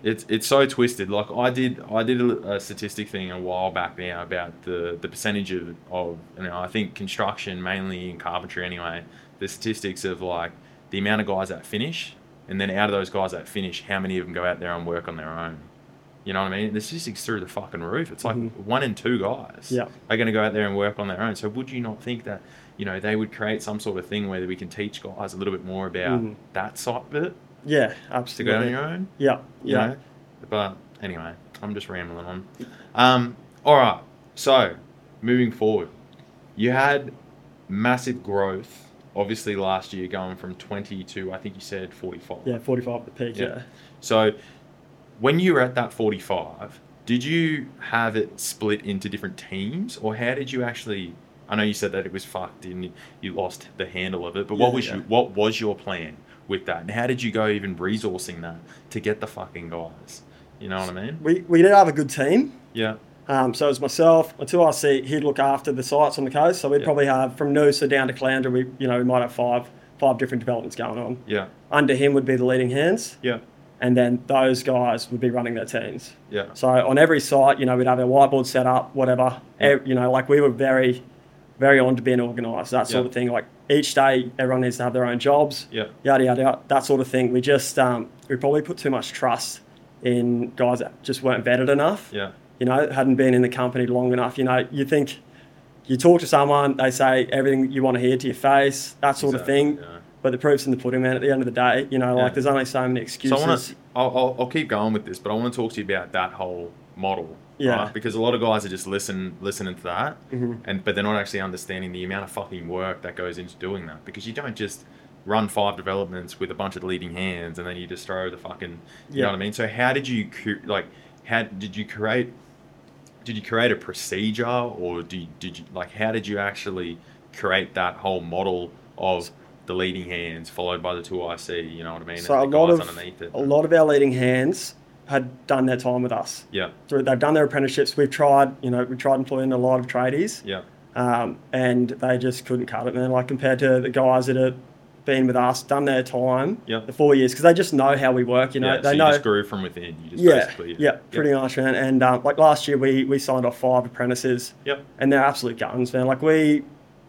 It's it's so twisted. Like I did I did a, a statistic thing a while back now about the, the percentage of, of you know I think construction, mainly in carpentry anyway, the statistics of like the amount of guys that finish, and then out of those guys that finish, how many of them go out there and work on their own. You know what I mean? The statistics through the fucking roof. It's like mm-hmm. one in two guys yeah. are going to go out there and work on their own. So would you not think that, you know, they would create some sort of thing where we can teach guys a little bit more about mm. that side of it? Yeah, absolutely. To go on your own? Yeah, yeah. Know? But anyway, I'm just rambling on. Um, all right. So moving forward, you had massive growth, obviously last year going from twenty to, I think you said forty-five. Yeah, forty-five at the peak, yeah. yeah. So when you were at that forty-five, did you have it split into different teams, or how did you actually, I know you said that it was fucked and you lost the handle of it, but yeah, what was yeah. you, what was your plan with that? And how did you go even resourcing that to get the fucking guys? You know what I mean? We we did have a good team. Yeah. Um, so it was myself, my two R C, he'd look after the sites on the coast. So we'd yeah. probably have from Noosa down to Caloundra, we you know we might have five five different developments going on. Yeah. Under him would be the leading hands. Yeah. And then those guys would be running their teams. Yeah. So on every site, you know, we'd have our whiteboard set up, whatever. Yeah. You know, like we were very, very on to being organised, that sort yeah. of thing. Like each day, everyone needs to have their own jobs. Yeah. Yada yada, yada that sort of thing. We just um, we probably put too much trust in guys that just weren't vetted enough. Yeah. You know, hadn't been in the company long enough. You know, you think you talk to someone, they say everything you want to hear to your face, that sort exactly, of thing. Yeah. But the proof's in the pudding, man. At the end of the day, you know, yeah. like there's only so many excuses. So I want to, I'll, I'll, I'll keep going with this, but I want to talk to you about that whole model. Yeah. Right? Because a lot of guys are just listen, listening to that, mm-hmm. and but they're not actually understanding the amount of fucking work that goes into doing that. Because you don't just run five developments with a bunch of leading hands and then you just throw the fucking, you yeah. know what I mean? So how did you like? How did you create? Did you create a procedure, or do you, did you like? How did you actually create that whole model of the leading hands followed by the two I C? You know what I mean? So a lot of underneath it. a lot of our leading hands had done their time with us. Yeah. So they've done their apprenticeships. We've tried, you know, we tried employing a lot of tradies. Yeah. Um, and they just couldn't cut it, man. Like compared to the guys that have been with us, done their time, yep. the four years, because they just know how we work. You know, yeah, they so you know. Just grew from within. You just yeah, basically, yeah, pretty yep. much, man. And um, like last year, we we signed off five apprentices. Yep. And they're absolute guns, man. Like we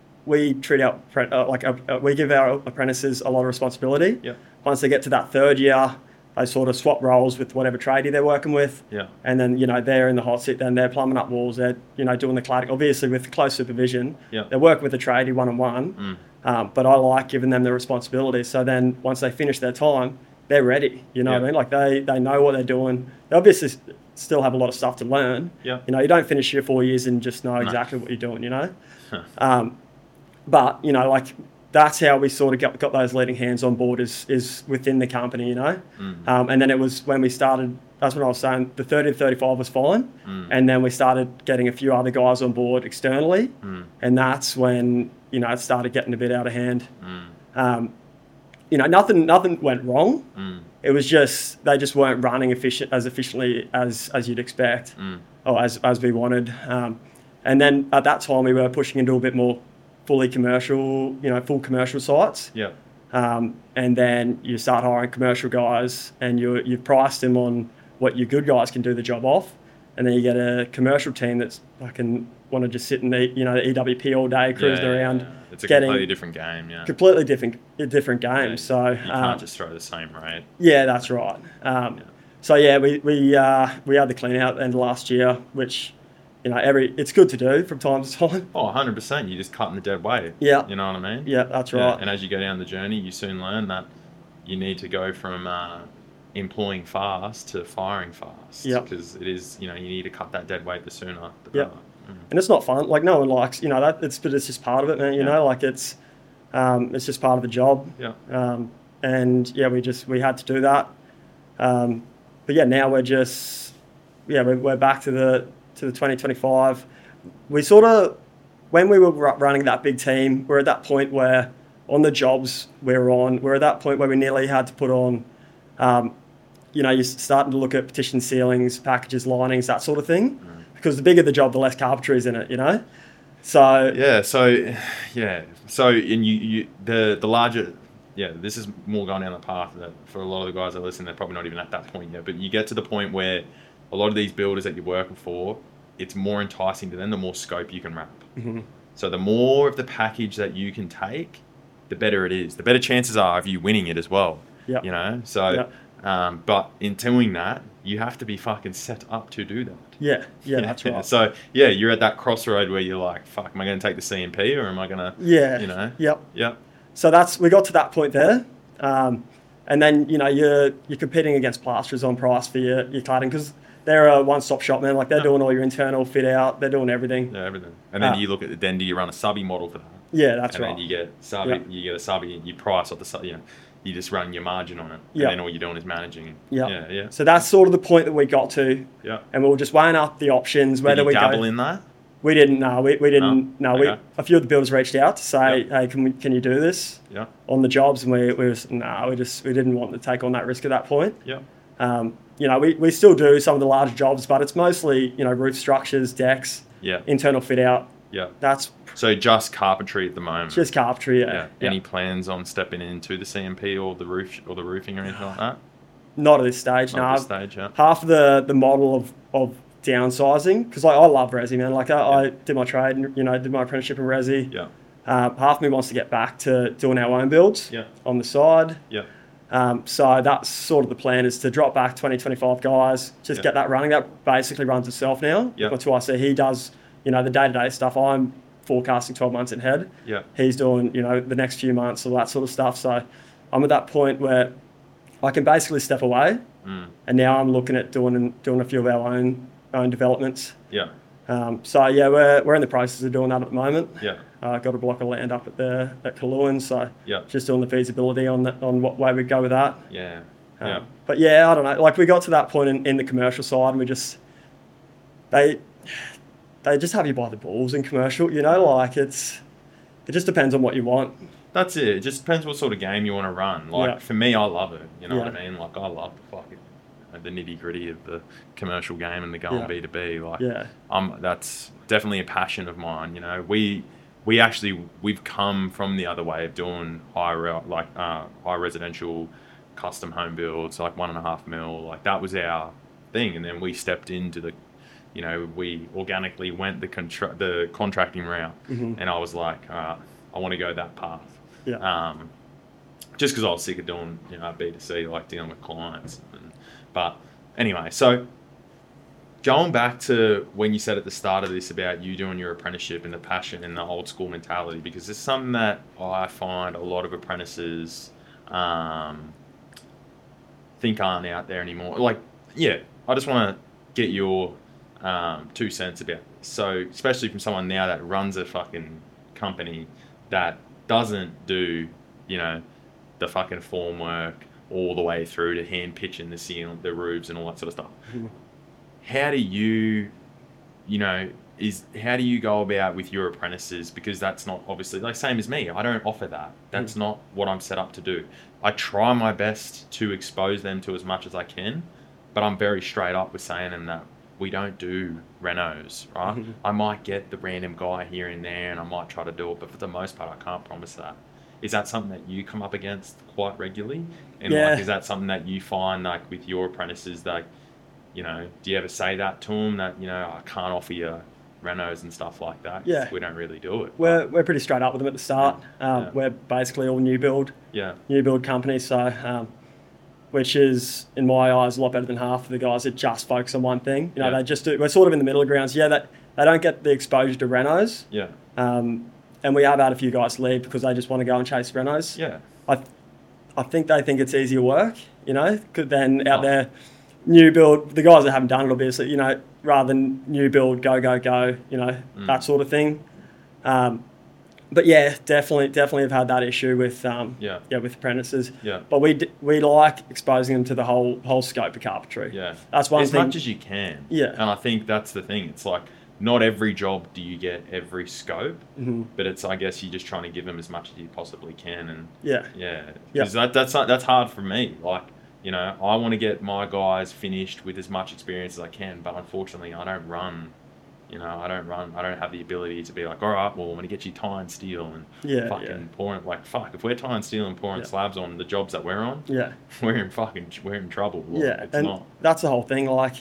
we treat our uh, like uh, we give our apprentices a lot of responsibility. Yep. Once they get to that third year, they sort of swap roles with whatever tradie they're working with. Yeah. And then, you know, they're in the hot seat, then they're plumbing up walls, they're, you know, doing the cladding. Obviously, with close supervision, yeah. they're working with the tradie one-on-one. Mm. Um, but I like giving them the responsibility. So then once they finish their time, they're ready. You know yeah. what I mean? Like they, they know what they're doing. They obviously still have a lot of stuff to learn. Yeah. You know, you don't finish your four years and just know exactly no. what you're doing, you know? um, but, you know, like... that's how we sort of got, got those leading hands on board is is within the company, you know. Mm. Um, and then it was when we started, that's what I was saying, the thirty to thirty-five was fine. Mm. And then we started getting a few other guys on board externally. Mm. And that's when, you know, it started getting a bit out of hand. Mm. Um, you know, nothing nothing went wrong. Mm. It was just, they just weren't running efficient as efficiently as, as you'd expect mm. or as, as we wanted. Um, and then at that time we were pushing into a bit more fully commercial, you know, full commercial sites. Yeah. Um, and then you start hiring commercial guys and you you've priced them on what your good guys can do the job off. And then you get a commercial team that's fucking want to just sit in the, you know, the E W P all day, cruising yeah, yeah, around. Yeah. It's a getting completely different game, yeah. Completely different different game. Yeah, so you can't um, just throw the same rate. Yeah, that's right. Um, yeah. So yeah, we we uh, we had the clean out end of last year, which, you know, every it's good to do from time to time. Oh, one hundred percent. You're just cutting the dead weight. Yeah. You know what I mean? Yeah, that's right. Yeah. And as you go down the journey, you soon learn that you need to go from uh, employing fast to firing fast. Yeah. Because it is, you know, you need to cut that dead weight the sooner the better. Mm. And it's not fun. Like, no one likes, you know, that it's, but it's just part of it, man. You yeah. know, like it's, um, it's just part of the job. Yeah. Um, and yeah, we just, we had to do that. Um, but yeah, now we're just, yeah, we're, we're back to the, to the twenty twenty-five. We sort of, when we were running that big team, we're at that point where on the jobs we're on, we're at that point where we nearly had to put on, um, you know, you're starting to look at petition ceilings, packages, linings, that sort of thing. Mm. Because the bigger the job, the less carpentry is in it, you know? So... Yeah, so, yeah. So, and you, you the, the larger yeah, this is more going down the path that for a lot of the guys that listen, they're probably not even at that point yet. But you get to the point where a lot of these builders that you're working for, it's more enticing to them the more scope you can wrap. Mm-hmm. So the more of the package that you can take, the better it is. The better chances are of you winning it as well. Yeah. You know. So, Yep. um, but in doing that, you have to be fucking set up to do that. Yeah, yeah, that's right. So yeah, you're at that crossroad where you're like, "Fuck, am I going to take the C M P or am I going to?" Yeah. You know. Yep. Yep. So that's we got to that point there, um, and then you know you're you're competing against plasterers on price for your your cladding because they're a one-stop shop, man. Like they're Yeah. doing all your internal fit out, they're doing everything. Yeah, everything. And then Uh, you look at then do you run a subby model for that? Yeah, that's and right. then you get subby, Yeah. you get a subby, you price off the sub, you know, you just run your margin on it, Yeah. and then all you're doing is managing. Yeah. Yeah, yeah, So that's sort of the point that we got to, yeah. and we were just weighing up the options. Did Whether you we dabble go. in that? We didn't. No, we, we didn't. No, we Okay. a few of the builders reached out to say, Yep. hey, can we can you do this Yeah, on the jobs? And we we was no, we just we didn't want to take on that risk at that point. yeah, Um, you know, we, we still do some of the larger jobs, but it's mostly you know roof structures, decks, yeah, internal fit out. yeah. That's So just carpentry at the moment. just carpentry. Yeah. yeah. Yeah. Any plans on stepping into the C M P or the roof or the roofing or anything like that? Not at this stage. Not No. at this stage, yeah. Half of the the model of of downsizing because like, I love resi, man. Like I, I did my trade, and, you know, did my apprenticeship in resi. Yeah, Uh, half of me wants to get back to doing our own builds yeah, on the side. yeah, Um, so that's sort of the plan is to drop back twenty, twenty-five guys, just Yeah. get that running. That basically runs itself now. Yeah. That's why I say he does, you know, the day-to-day stuff. I'm forecasting twelve months ahead. yeah, He's doing, you know, the next few months, all that sort of stuff. So I'm at that point where I can basically step away, mm. and now I'm looking at doing doing a few of our own own developments. yeah, Um, so yeah, we're we're in the process of doing that at the moment. yeah, Uh, got a block of land up at the at Kaluan, so yeah, just doing the feasibility on that, on what way we go with that. yeah, Um, yeah, But yeah, I don't know. Like we got to that point in, in the commercial side, and we just they they just have you by the balls in commercial. You know, like it's it just depends on what you want. That's it. It just depends what sort of game you want to run. Like Yeah. for me, I love it. You know Yeah. what I mean? Like I love the fucking the nitty gritty of the commercial game and the going Yeah. B to B. Like Yeah, um, that's definitely a passion of mine. You know, we we actually we've come from the other way of doing high re- like uh, high residential custom home builds, like one and a half mil. Like that was our thing, and then we stepped into the, you know, we organically went the contra- the contracting route, Mhm. and I was like, uh, I want to go that path. yeah, Um, just because I was sick of doing, you know, B two C, like dealing with clients. And, but anyway, so going back to when you said at the start of this about you doing your apprenticeship and the passion and the old school mentality, because it's something that I find a lot of apprentices um, think aren't out there anymore. Like, yeah, I just want to get your um, two cents about this. So, especially from someone now that runs a fucking company that doesn't do, you know, the fucking formwork all the way through to hand pitching the ceiling, the roofs and all that sort of stuff. Mhm. How do you, you know, is how do you go about with your apprentices? Because that's not obviously like same as me. I don't offer that. That's Mm. not what I'm set up to do. I try my best to expose them to as much as I can, but I'm very straight up with saying them that we don't do renos, right? Mhm. I might get the random guy here and there and I might try to do it, but for the most part, I can't promise that. Is that something that you come up against quite regularly? And Yeah. like, is that something that you find like with your apprentices that, you know, do you ever say that to them that, you know, I can't offer you renos and stuff like that? 'Cause Yeah. we don't really do it. we're we're pretty straight up with them at the start. Um, Yeah. We're basically all new build. Yeah, new build company, so um, which is in my eyes a lot better than half of the guys that just focus on one thing. You know, Yeah. they just do. We're sort of in the middle grounds. Yeah, that they don't get the exposure to renos, yeah, um, and we have had a few guys leave because they just want to go and chase renos. yeah, I, I think they think it's easier work. You know, could then out Oh. there, new build. The guys that haven't done it, obviously, you know, rather than new build, go go go. You know, Mm. that sort of thing. Um, but yeah, definitely, definitely have had that issue with um, yeah, yeah, with apprentices. yeah, But we d- we like exposing them to the whole whole scope of carpentry. yeah. That's one as thing. much as you can. Yeah. And I think that's the thing. It's like not every job do you get every scope, Mhm. but it's I guess you're just trying to give them as much as you possibly can. And Yeah, yeah, Yeah. because that that's not, that's hard for me. Like, you know, I want to get my guys finished with as much experience as I can, but unfortunately, I don't run, You know, I don't run. I don't have the ability to be like, all right, well, I'm going to get you tying steel and Yeah, fucking yeah. pouring. Like, fuck, if we're tying steel and pouring Yeah. slabs on the jobs that we're on, Yeah. we're in fucking we're in trouble. Like, Yeah, it's and not. that's the whole thing. Like,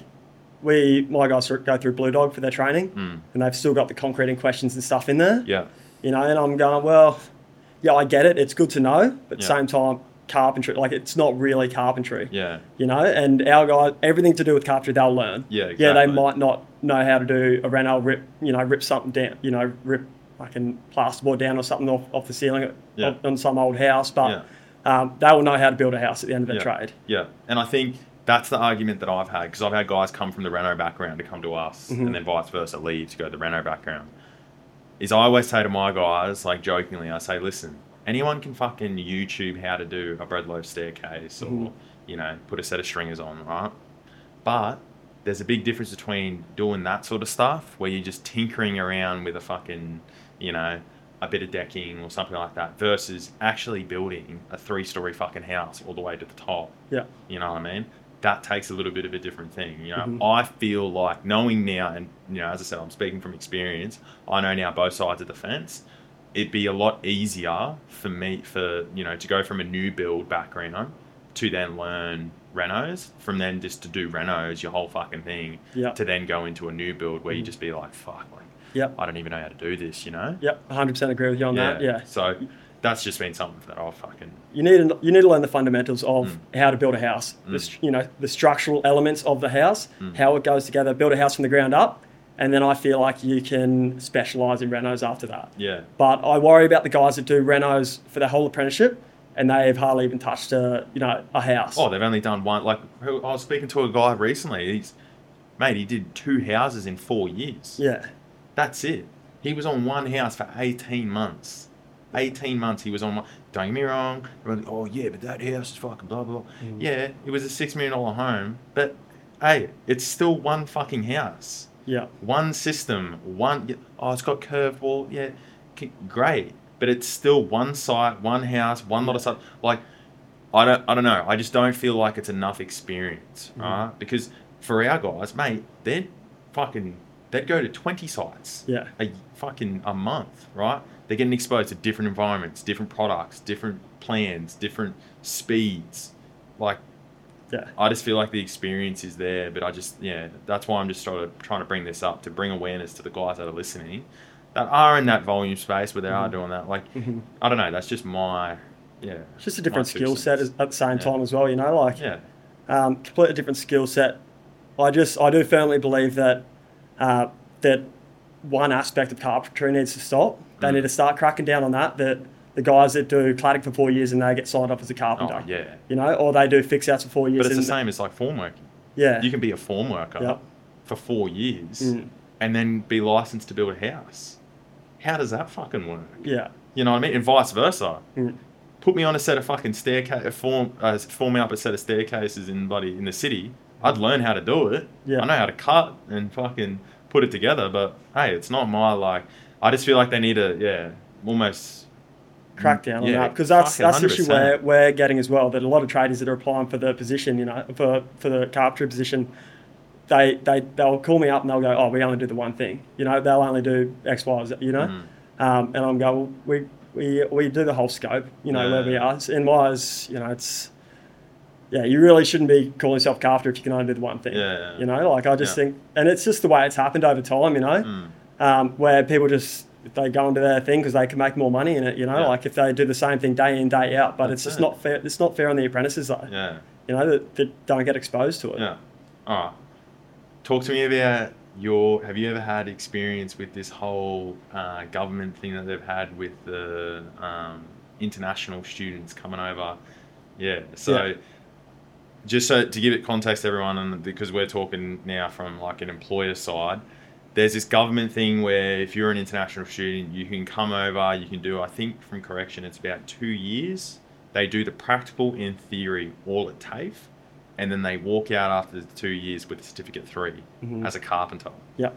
we, my guys go through Blue Dog for their training, Mm. and they've still got the concreting questions and stuff in there. Yeah, You know, and I'm going, well, yeah, I get it. It's good to know, but at the Yeah. same time, carpentry, like, it's not really carpentry. yeah, You know, and our guys, everything to do with carpentry, they'll learn. Yeah, Yeah, they exactly. might not know how to do a reno, rip, you know, rip something down, you know, rip fucking plasterboard down or something off, off the ceiling Yeah. on, on some old house, but Yeah. um, they will know how to build a house at the end of their yeah, trade. yeah. And I think that's the argument that I've had, because I've had guys come from the reno background to come to us, Mhm. and then vice versa, leave to go to the reno background. Is I always say to my guys, like jokingly, I say, listen, anyone can fucking YouTube how to do a bread loaf staircase or, Mhm. you know, put a set of stringers on, right? But there's a big difference between doing that sort of stuff where you're just tinkering around with a fucking, you know, a bit of decking or something like that versus actually building a three-story fucking house all the way to the top. Yeah. You know what I mean? That takes a little bit of a different thing. You know, Mhm. I feel like knowing now, and, you know, as I said, I'm speaking from experience, I know now both sides of the fence. It'd be a lot easier for me, for, you know, to go from a new build background to then learn renos, from then just to do renos, your whole fucking thing, Yeah. to then go into a new build where you Mhm. just be like, fuck, like, Yep. I don't even know how to do this, you know? Yep. one hundred percent agree with you on that. Yeah. So that's just been something that I've fucking... You need to, you need to learn the fundamentals of Mm. how to build a house. The, Mm. st- you know, the structural elements of the house, Mm. how it goes together. Build a house from the ground up, and then I feel like you can specialise in renos after that. Yeah. But I worry about the guys that do renos for their whole apprenticeship, and they've hardly even touched a you know a house. Oh, they've only done one. Like, who- I was speaking to a guy recently. He's, mate, he did two houses in four years. Yeah. That's it. He was on one house for eighteen months. eighteen months he was on one. Don't get me wrong. Everyone's like, oh, yeah, but that house is fucking blah, blah, blah. Mm. Yeah, it was a six million dollars home. But, hey, it's still one fucking house. Yeah. One system. One. Oh, it's got curved wall. Yeah, k- great. But it's still one site, one house, one lot of stuff. Like, I don't, I don't know. I just don't feel like it's enough experience, Mhm. right? Because for our guys, mate, they'd fucking, they'd go to twenty sites Yeah. a fucking a month, right? They're getting exposed to different environments, different products, different plans, different speeds. Like, Yeah. I just feel like the experience is there, but I just, yeah, that's why I'm just sort of trying to bring this up, to bring awareness to the guys that are listening, that are in that volume space where they are Mhm. doing that. Like, Mhm. I don't know, that's just my, yeah. It's just a different my two skill set cents. as- at the same Yeah. time as well. You know, like Yeah, um, completely different skill set. I just I do firmly believe that uh, that one aspect of carpentry needs to stop. They Mm. need to start cracking down on that. That the guys that do cladding for four years and they get signed off as a carpenter. oh, yeah. You know, or they do fix outs for four years. But it's the and, same as like form working. Yeah. You can be a form worker Yep. for four years Mm. and then be licensed to build a house. How does that fucking work? Yeah. You know what I mean? And vice versa. Mm. Put me on a set of fucking staircase, form, uh, form me up a set of staircases in bloody in the city. I'd learn how to do it. Yeah. I know how to cut and fucking put it together, but hey, it's not my, like, I just feel like they need to, yeah, almost Crack down on yeah, that, because that's fucking that's the issue one hundred percent. we're, we're getting as well. That a lot of tradies that are applying for the position, you know, for for the carpentry position, they they they'll call me up and they'll go, oh, we only do the one thing, you know, they'll only do X, Y, Z, you know, Mhm. um, and I'm going, well, we we we do the whole scope, you know, Yeah. where we are. In my eyes, you know, it's yeah, you really shouldn't be calling yourself carpenter if you can only do the one thing. Yeah. You know, like I just Yeah. think, and it's just the way it's happened over time, you know, Mm. um, where people just if they go into their thing because they can make more money in it, you know, Yeah. like if they do the same thing day in, day out, but That's it's just it. not fair. It's not fair on the apprentices though, Yeah. you know, that, that don't get exposed to it. Yeah. All right. Talk to me about your. Have you ever had experience with this whole uh, government thing that they've had with the um, international students coming over? Yeah. So, Yeah. just so to give it context, to everyone, and because we're talking now from like an employer side, there's this government thing where if you're an international student, you can come over. You can do. I think from correction, it's about two years. They do the practical in theory all at TAFE. And then they walk out after the two years with certificate three Mhm. as a carpenter. Yep.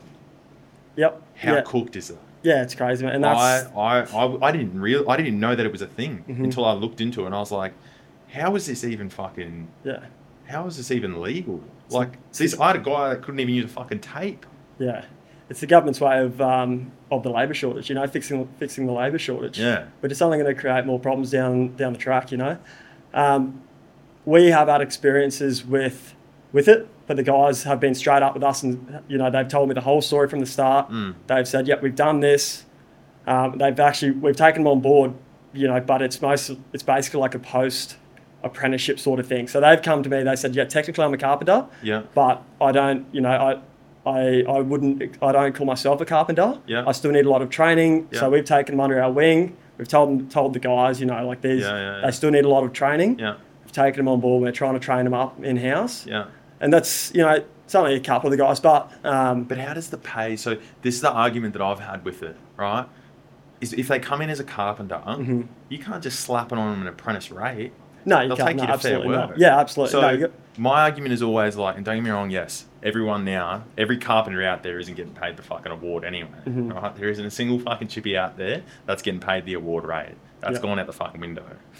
Yep. How yeah. cooked is it? Yeah, it's crazy, man. And I, that's I, I, I didn't real I didn't know that it was a thing Mhm. until I looked into it, and I was like, how is this even fucking? yeah, How is this even legal? Like this, I had a guy that couldn't even use a fucking tape. yeah. it's the government's way of um, of the labour shortage, you know, fixing fixing the labour shortage. Yeah. But it's only going to create more problems down down the track, you know. Um, we have had experiences with with it, but the guys have been straight up with us, and you know they've told me the whole story from the start. Mm. They've said, "Yep, we've done this." Um, they've actually we've taken them on board, you know, but it's most it's basically like a post apprenticeship sort of thing. So they've come to me. They said, "Yeah, technically I'm a carpenter, Yeah. but I don't, you know, I." I, I wouldn't, I don't call myself a carpenter. Yeah. I still need a lot of training. Yeah. So we've taken them under our wing. We've told them, told the guys, you know, like these, Yeah, yeah, yeah. they still need a lot of training. Yeah. We've taken them on board. We're trying to train them up in-house. Yeah. And that's, you know, it's only a couple of the guys, but... Um, But how does the pay... So this is the argument that I've had with it, right? Is if they come in as a carpenter, Mm-hmm. you can't just slap it on them an apprentice rate. no, you They'll can't. take No, you to fair absolutely work. not. Yeah, absolutely. So no, you got, my argument is always like, and don't get me wrong, yes, everyone now, every carpenter out there isn't getting paid the fucking award anyway, Mm-hmm. right? There isn't a single fucking chippy out there that's getting paid the award rate. That's Yep. gone out the fucking window.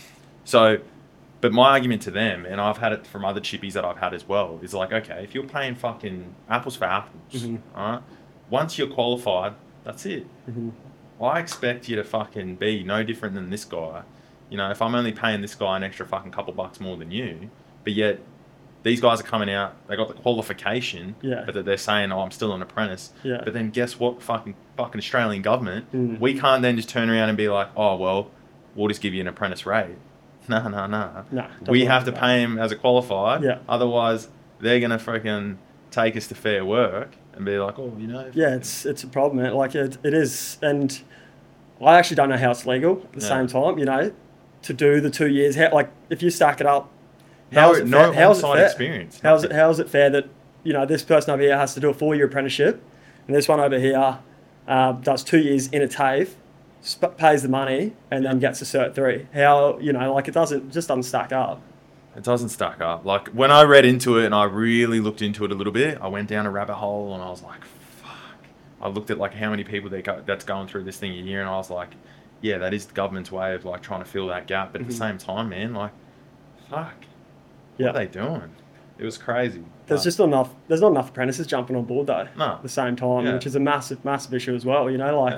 So, but my argument to them, and I've had it from other chippies that I've had as well, is like, okay, if you're paying fucking apples for apples, Mhm. right? Once you're qualified, that's it. Mhm. I expect you to fucking be no different than this guy. You know, if I'm only paying this guy an extra fucking couple bucks more than you, but yet these guys are coming out, they got the qualification, Yeah. but they're saying, oh, I'm still an apprentice. Yeah. But then guess what, fucking fucking Australian government, Mm. we can't then just turn around and be like, oh, well, we'll just give you an apprentice rate. No, no, no. No, We doesn't have work to like pay him as a qualified. Yeah. Otherwise, they're going to freaking take us to fair work and be like, oh, you know. yeah, it's it's a problem. Man. Like it, it is, and I actually don't know how it's legal at the Yeah. same time. You know, to do the two years. How, like if you stack it up, How, how's it no fair? How's it on-site fair? experience. How's it nothing. how's it fair that you know this person over here has to do a four year apprenticeship, and this one over here uh, does two years in a TAFE, sp- pays the money, and then gets a cert three. How you know like it doesn't just doesn't stack up. It doesn't stack up. Like, when I read into it and I really looked into it a little bit, I went down a rabbit hole and I was like, fuck. I looked at, like, how many people they go, that's going through this thing a year, and I was like, yeah, that is the government's way of, like, trying to fill that gap. But at the Mhm. same time, man, like, fuck. Yeah. What are they doing? It was crazy. There's But- just not enough. There's not enough apprentices jumping on board though. No. At the same time, Yeah. which is a massive, massive issue as well. You know, like Yeah.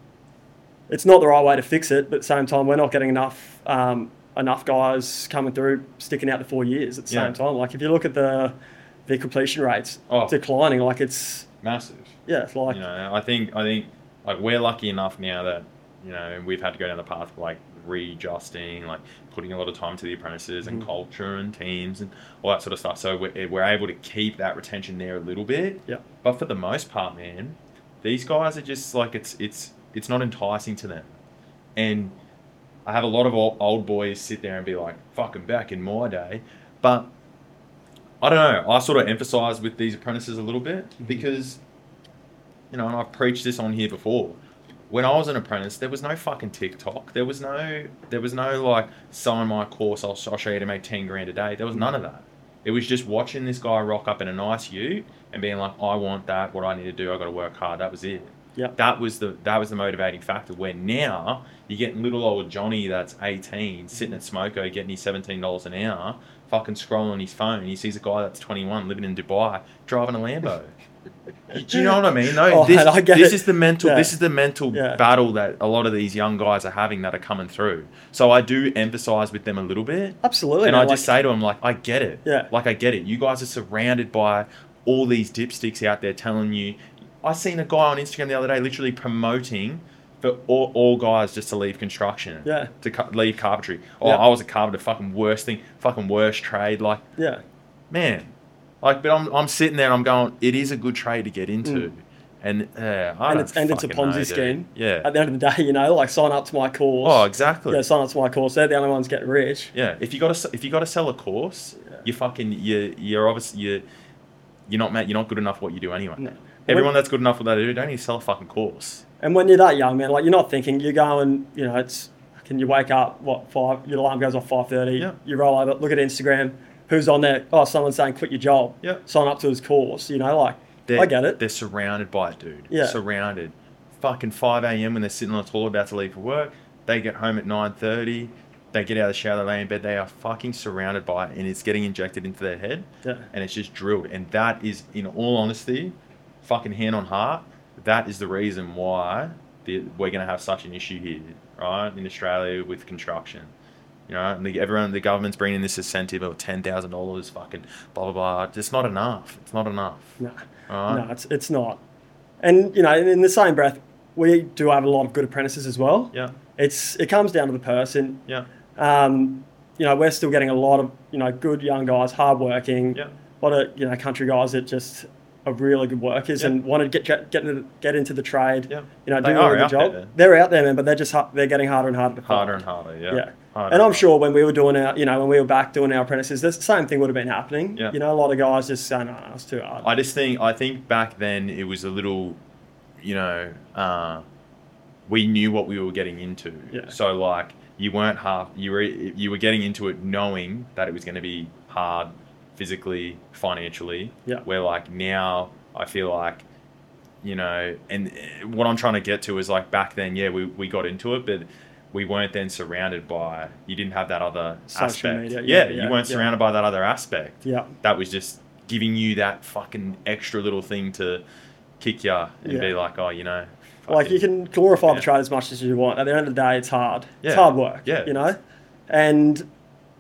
it's not the right way to fix it, but at the same time, we're not getting enough um, enough guys coming through, sticking out the four years at the Yeah. same time. Like if you look at the the completion rates Oh. declining, like it's Massive. yeah, it's like You know, I think, I think, like, we're lucky enough now that, you know, we've had to go down the path of, like, readjusting, like, putting a lot of time to the apprentices and Mhm. culture and teams and all that sort of stuff. So we're, we're able to keep that retention there a little bit. yeah, But for the most part, man, these guys are just, like, it's it's it's not enticing to them. And I have a lot of old, old boys sit there and be like, fucking back in my day. But I don't know. I sort of emphasize with these apprentices a little bit because, you know, and I've preached this on here before. When I was an apprentice, there was no fucking TikTok. There was no, there was no like, sign my course, I'll, I'll show you to make ten grand a day. There was none of that. It was just watching this guy rock up in a nice ute and being like, I want that. What I need to do, I got to work hard. That was it. yeah, That was the that was the motivating factor. Where now you're getting little old Johnny that's eighteen sitting at Smoko getting his seventeen dollars an hour, fucking scrolling on his phone. He sees a guy that's twenty-one living in Dubai driving a Lambo. Do you know what I mean? No, Oh, this, man, I get this it. is the mental. Yeah. This is the mental Yeah. battle that a lot of these young guys are having that are coming through. So I do emphasize with them a little bit, absolutely. and man, I just like, say to them like, I get it. Yeah. Like I get it. You guys are surrounded by all these dipsticks out there telling you. I seen a guy on Instagram the other day literally promoting for all, all guys just to leave construction. Yeah. To cu- leave carpentry. Oh, Yeah. I was a carpenter. Fucking worst thing. Fucking worst trade. Like, yeah, man. Like, but I'm I'm sitting there and I'm going, it is a good trade to get into. Mm. And uh, I and don't it's and it's a fucking Ponzi know, dude. scheme. Yeah. At the end of the day, you know, like sign up to my course. Oh, exactly. Yeah, sign up to my course. They're the only ones getting rich. Yeah, if you got to if you got to sell a course, Yeah. you fucking you you're obviously you you're not ma- you're not good enough at what you do anyway. No. Everyone that's good enough at what they do don't need to sell a fucking course. And when you're that young, man, like you're not thinking, you're going, you know, it's, can you wake up, what, five, your alarm goes off five thirty, Yeah. you roll over, look at Instagram, who's on there? Oh, someone's saying quit your job, Yeah. sign up to his course, you know, like, They're, I get it. They're surrounded by it, dude. Yeah. Surrounded. Fucking five a.m. when they're sitting on the toilet about to leave for work. They get home at nine thirty. They get out of the shower, they lay in bed. They are fucking surrounded by it, and it's getting injected into their head. Yeah. And it's just drilled. And that is, in all honesty, fucking hand on heart, that is the reason why the, we're going to have such an issue here, right, in Australia with construction. You know, and the, everyone, the government's bringing this incentive of ten thousand dollars, fucking blah, blah, blah. It's not enough. It's not enough. No, right? no, it's it's not. And, you know, in the same breath, we do have a lot of good apprentices as well. Yeah. It's It comes down to the person. Yeah. Um, you know, we're still getting a lot of, you know, good young guys, hardworking. Yeah. A lot of, you know, country guys that just are really good workers Yeah. and want to get get get into, get into the trade. Yeah. You know, They do a are really out good job. there. They're out there, man, but they're just hu- they're getting harder and harder to find. Harder and harder, yeah. Yeah. Harder And I'm harder. sure when we were doing our, you know, when we were back doing our apprentices, the same thing would have been happening. Yeah. You know, a lot of guys just saying, no, no, it's too hard. I just think, I think back then it was a little, you know, uh, we knew what we were getting into. Yeah. So like, you weren't half, you were, you were getting into it knowing that it was going to be hard physically, financially. Yeah. Where like now I feel like, you know, and what I'm trying to get to is like back then, yeah, we, we got into it, but we weren't then surrounded by, you didn't have that other Social aspect. media, yeah, yeah, you yeah, weren't yeah. surrounded by that other aspect. Yeah. That was just giving you that fucking extra little thing to kick you and Yeah. be like, oh, you know. Like, fucking- you can glorify Yeah. the trade as much as you want. At the end of the day, it's hard. Yeah. It's hard work. Yeah. You know? And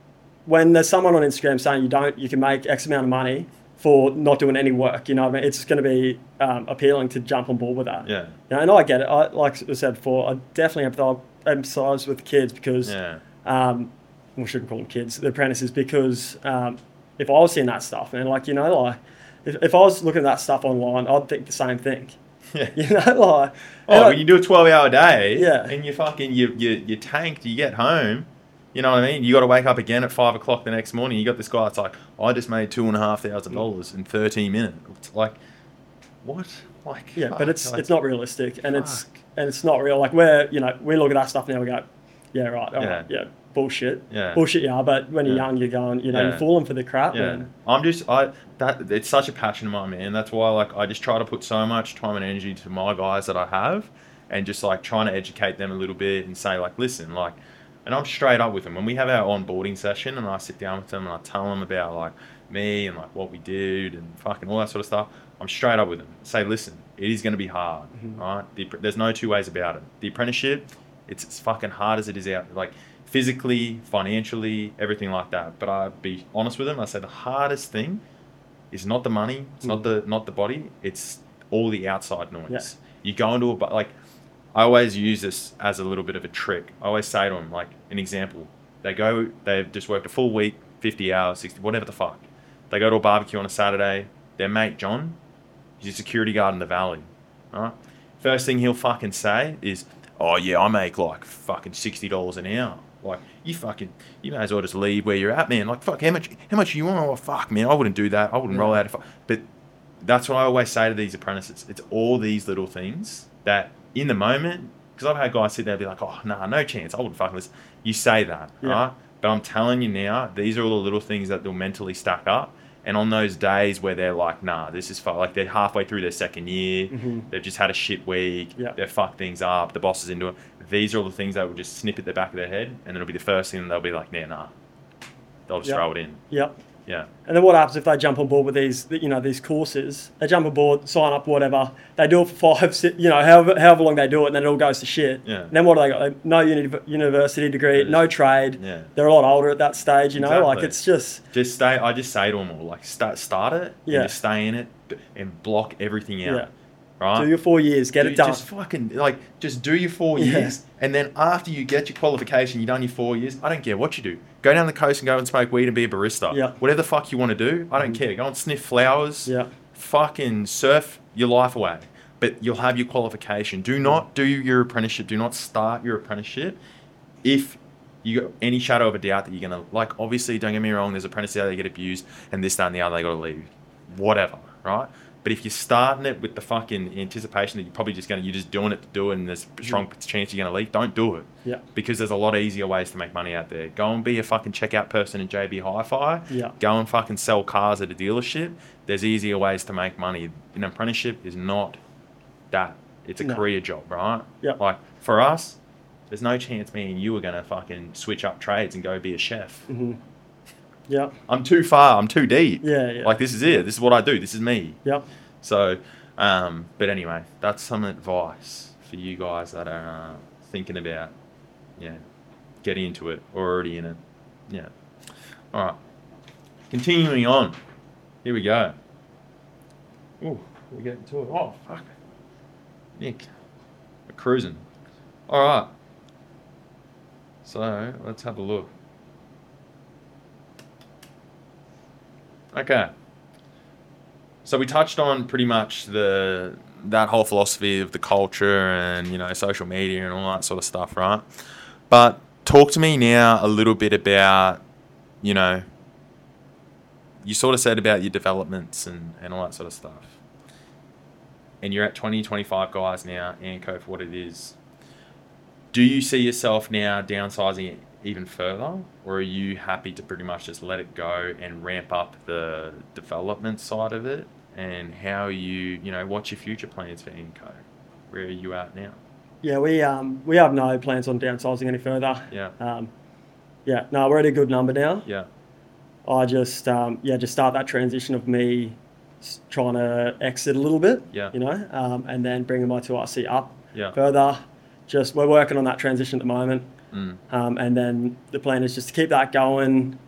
when there's someone on Instagram saying you don't, you can make X amount of money for not doing any work, you know what I mean? It's going to be um, appealing to jump on board with that. Yeah. You know, and I get it. I, like I said before, I definitely empathize, emphasize with the kids because, Yeah. um, we shouldn't call them kids, the apprentices, because um, if I was seeing that stuff, and like, you know, like, if, if I was looking at that stuff online, I'd think the same thing. Yeah. You know, like... Oh, and I- when you do a twelve hour day Yeah. and you fucking, you, you, you're tanked, you get home, you know what I mean? You got to wake up again at five o'clock the next morning. You got this guy that's like, I just made two and a half thousand dollars in thirteen minutes. It's like, what? Like, Yeah, fuck, but it's like, it's not realistic, and it's fuck. and it's not real. Like, we're, you know, we look at that stuff now, and we go, yeah, right, all Yeah. right, yeah, bullshit, Yeah. bullshit, yeah. But when you're Yeah. young, you're going, you know, Yeah. you're falling for the crap. Yeah, And I'm just I that it's such a passion of mine, man. That's why like I just try to put so much time and energy to my guys that I have, and just like trying to educate them a little bit and say like, listen, like, and I'm straight up with them when we have our onboarding session, and I sit down with them and I tell them about like me and like what we did and fucking all that sort of stuff. I'm straight up with them. Say, listen, it is going to be hard, Mm-hmm. right? The, there's no two ways about it. The apprenticeship, it's as fucking hard as it is out, like physically, financially, everything like that. But I'd be honest with them. I say the hardest thing is not the money, it's Mm. not the not the body, it's all the outside noise. Yeah. You go into a bu- like, I always use this as a little bit of a trick. I always say to them, like, an example. They go, they've just worked a full week, fifty hours, sixty, whatever the fuck. They go to a barbecue on a Saturday. Their mate John, he's a security guard in the valley. Right? First thing he'll fucking say is, oh yeah, I make like fucking sixty dollars an hour. Like, you fucking, you may as well just leave where you're at, man. Like, fuck, how much, how much you want? Oh, fuck, man, I wouldn't do that. I wouldn't roll out if I, but that's what I always say to these apprentices. It's all these little things that in the moment, because I've had guys sit there and be like, oh, nah, no chance. I wouldn't fucking listen. You say that, Yeah. right? But I'm telling you now, these are all the little things that they'll mentally stack up. And on those days where they're like, nah, this is fu-, like they're halfway through their second year, Mhm. they've just had a shit week, Yeah. they've fucked things up, the boss is into it. These are all the things that will just snip at the back of their head, and it'll be the first thing they'll be like, nah, nah. They'll just Yeah. throw it in. Yep. Yeah. And then what happens if they jump on board with these, you know, these courses? They jump on board, sign up, whatever. They do it for five, six, you know, however, however long they do it, and then it all goes to shit. Yeah. And then what do they got? No uni- university degree, Yeah. no trade. Yeah. They're a lot older at that stage, you know. Like, Exactly. it's just, Just stay. I just say to them all, like, start, start it, Yeah. and just stay in it, and block everything out. Yeah. Right? do your four years, get Do- it done. Just fucking, like, just do your four Yeah. years, and then after you get your qualification, you've done your four years, I don't care what you do. Go down the coast and go and smoke weed and be a barista. Yeah. Whatever the fuck you want to do, I don't care. Go and sniff flowers. Yeah. Fucking surf your life away. But you'll have your qualification. Do not do your apprenticeship. Do not start your apprenticeship if you got any shadow of a doubt that you're going to, like, obviously, don't get me wrong, there's apprentices out there that get abused, and this, that, and the other, they got to leave. Whatever, right? But if you're starting it with the fucking anticipation that you're probably just going to, you're just doing it to do it, and there's a strong chance you're going to leave, don't do it. Yeah. Because there's a lot easier ways to make money out there. Go and be a fucking checkout person in J B Hi-Fi. Yeah. Go and fucking sell cars at a dealership. There's easier ways to make money. An apprenticeship is not that. It's a No. career job, right? Yeah. Like, for us, there's no chance me and you are going to fucking switch up trades and go be a chef. hmm Yeah. I'm too far. I'm too deep. Yeah, yeah. Like, this is it. This is what I do. This is me. Yep. So, Um, but anyway, that's some advice for you guys that are uh, thinking about, yeah, getting into it or already in it. Yeah. All right. Continuing on. Here we go. Oh, we're getting to it. Oh, fuck. Nick. We're cruising. All right. So, let's have a look. Okay. So we touched on pretty much the that whole philosophy of the culture and, you know, social media and all that sort of stuff, right? But talk to me now a little bit about, you know, you sort of said about your developments and, and all that sort of stuff. And you're at twenty, twenty-five guys now, Anco for what it is. Do you see yourself now downsizing it even further? Or are you happy to pretty much just let it go and ramp up the development side of it? And how are you, you know, what's your future plans for Anco? Where are you at now? Yeah, we um we have no plans on downsizing any further. Yeah. Um, yeah, no, we're at a good number now. Yeah. I just um yeah just start that transition of me s- trying to exit a little bit. Yeah. You know, um, and then bringing my two R C up Yeah. further. Just we're working on that transition at the moment. Mm. Um, and then the plan is just to keep that going.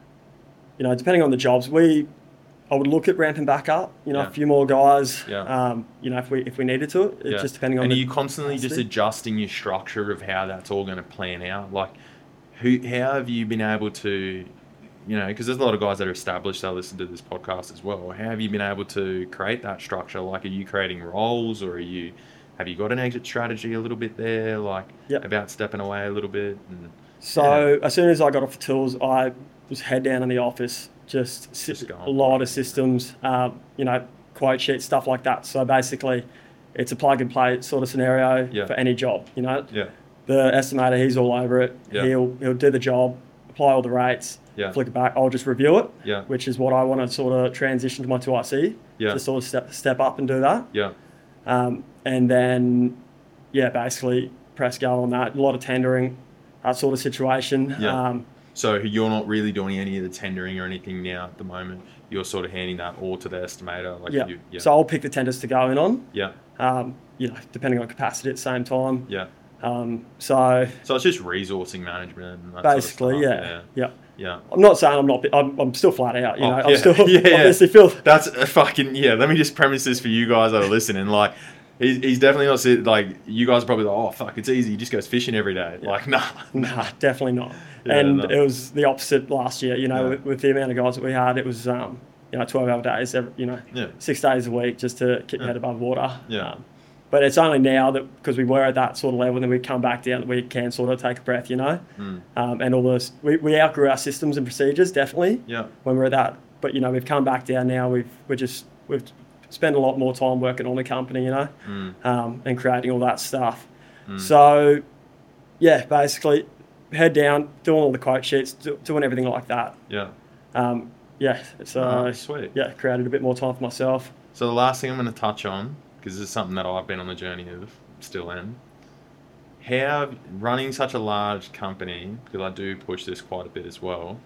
You know, depending on the jobs, we I would look at ramping back up. You know, Yeah. a few more guys. Yeah. Um, you know, if we if we needed to, it Yeah. just depending on. And the are you constantly just capacity. adjusting your structure of how that's all going to plan out? Like, who, how have you been able to, you know, because there's a lot of guys that are established that listen to this podcast as well. How have you been able to create that structure? Like, are you creating roles, or are you, have you got an exit strategy a little bit there? Like, Yep. about stepping away a little bit? And, So as soon as I got off the tools, I was head down in the office, just, si- Just going. a lot of systems, um, you know, quote sheets, stuff like that. So basically, it's a plug and play sort of scenario Yeah. for any job. You know, yeah, the estimator, he's all over it. Yeah. He'll he'll do the job, apply all the rates, Yeah. flick it back. I'll just review it, yeah, which is what I want to sort of transition to my two R C, yeah, to sort of step step up and do that. yeah, Um, and then, yeah, basically press go on that. A lot of tendering, that sort of situation. Yeah. Um, So you're not really doing any of the tendering or anything now at the moment. You're sort of handing that all to the estimator. Like yeah. You, yeah. So I'll pick the tenders to go in on, yeah. um, you know, depending on capacity at the same time. Yeah. Um, so So it's just resourcing management. And that basically, sort of yeah, stuff. yeah. Yeah. I'm not saying I'm not, I'm, I'm still flat out, you Oh, know, yeah. I'm still, Yeah, yeah. obviously feel, That's a fucking, yeah, let me just premise this for you guys that are listening. Like, he's, he's definitely not, sit- like, you guys are probably like, oh, fuck, it's easy. He just goes fishing every day. Yeah. Like, nah. nah, definitely not. Yeah, and no. it was the opposite last year, you know, Yeah. with, with the amount of guys that we had, it was, um, you know, twelve hour days, every, you know, Yeah. six days a week just to keep your Yeah. head above water. Yeah. Um, but it's only now that, because we were at that sort of level, then we come back down, that we can sort of take a breath, you know, Mm. um, and all this, we, we outgrew our systems and procedures, definitely, Yeah. when we're at that. But, you know, we've come back down now, we've, we're just, we've spent a lot more time working on the company, you know, Mm. um, and creating all that stuff. Mm. So, yeah, basically, head down, doing all the quote sheets, do, doing everything like that. Yeah. Um, yeah, so, Oh, sweet. yeah, created a bit more time for myself. So the last thing I'm going to touch on, because this is something that I've been on the journey of, still am, how running such a large company, because I do push this quite a bit as well,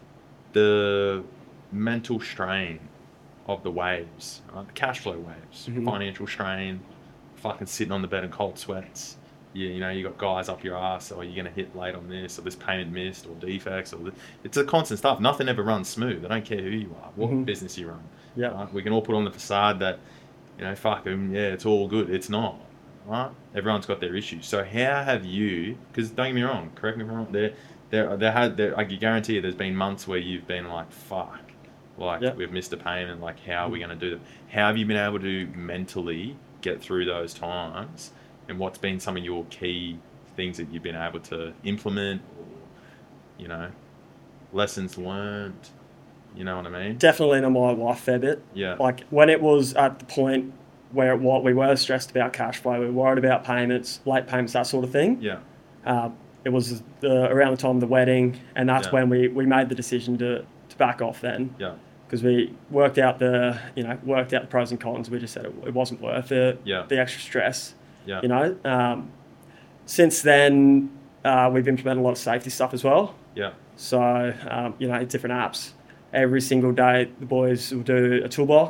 the mental strain of the waves, right? The cash flow waves, Mhm. financial strain, fucking sitting on the bed in cold sweats. You, you know, you got guys up your ass, or you're going to hit late on this, or this payment missed, or defects, or the, it's a constant stuff. Nothing ever runs smooth. I don't care who you are, what Mhm. business you run. Yeah. Right? We can all put on the facade that, you know, fuck them, yeah, it's all good. It's not, right? Everyone's got their issues. So how have you? Because don't get me wrong, correct me if I'm wrong. There, there, there had, there, I can guarantee you, there's been months where you've been like, fuck, like Yeah. we've missed a payment. Like, how are we going to do that? How have you been able to mentally get through those times? And what's been some of your key things that you've been able to implement, or, you know, lessons learned? You know what I mean? Definitely lean on my wife a fair bit. Yeah. Like, when it was at the point where what we were stressed about cash flow, we were worried about payments, late payments, that sort of thing. Yeah. Uh, it was the, around the time of the wedding, and that's Yeah. when we, we made the decision to, to back off then. Yeah. Because we worked out the, you know, worked out the pros and cons. We just said it, it wasn't worth it. Yeah. The extra stress. Yeah. You know. Um, since then, uh, we've implemented a lot of safety stuff as well. Yeah. So, um, you know, different apps. Every single day, the boys will do a toolbox.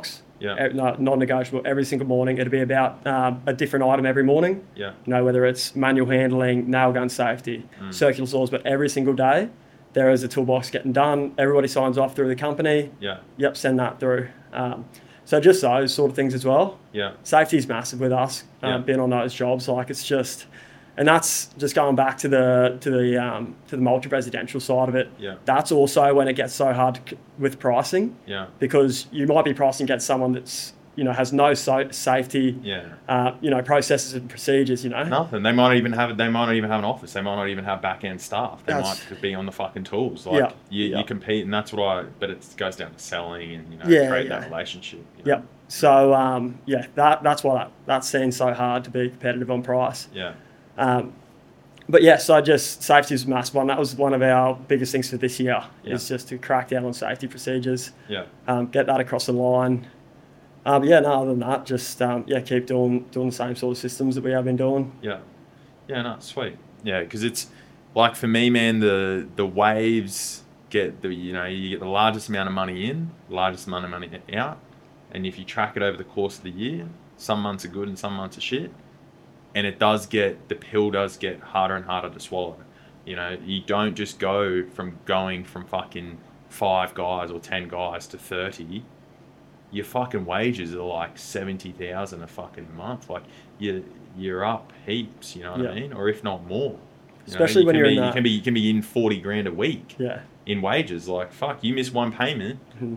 Yeah. no, non-negotiable every single morning. It'll be about um, a different item every morning. Yeah. You know, whether it's manual handling, nail gun safety, Mm. circular saws, but every single day there is a toolbox getting done. Everybody signs off through the company. Yeah. Yep, send that through. Um, so just those sort of things as well. Yeah. Safety is massive with us, um, Yeah. being on those jobs. Like it's just, and that's just going back to the to the um, to the multi-residential side of it. Yeah. That's also when it gets so hard to, with pricing. Yeah. Because you might be pricing against someone that's, you know, has no so- safety, Yeah. uh, you know, processes and procedures, you know. Nothing. They might not even have. They might not even have an office. They might not even have back end staff. They That's- might be on the fucking tools. Like Yeah, you, yeah. you compete, and that's what I. But it goes down to selling and you know Yeah, create yeah. that relationship. You know? Yep. So um, yeah, that that's why that, that seems so hard to be competitive on price. Yeah. Um, but yeah, so just safety is a massive one. That was one of our biggest things for this year, Yeah. is just to crack down on safety procedures, Yeah. um, get that across the line. Um, yeah, no, other than that, just um, yeah, keep doing doing the same sort of systems that we have been doing. Yeah. Yeah. No, sweet. Yeah, because it's like for me, man. The the waves get the you know you get the largest amount of money in, largest amount of money out, and if you track it over the course of the year, some months are good and some months are shit. And it does get, the pill does get harder and harder to swallow. You know, you don't just go from going from fucking five guys or ten guys to thirty. Your fucking wages are like seventy thousand a fucking month. Like you, you're up heaps, you know what Yeah. I mean? Or if not more. You Especially know, when you you're can in be, that- you can be, you can be in forty grand a week Yeah, in wages. Like, fuck, you miss one payment.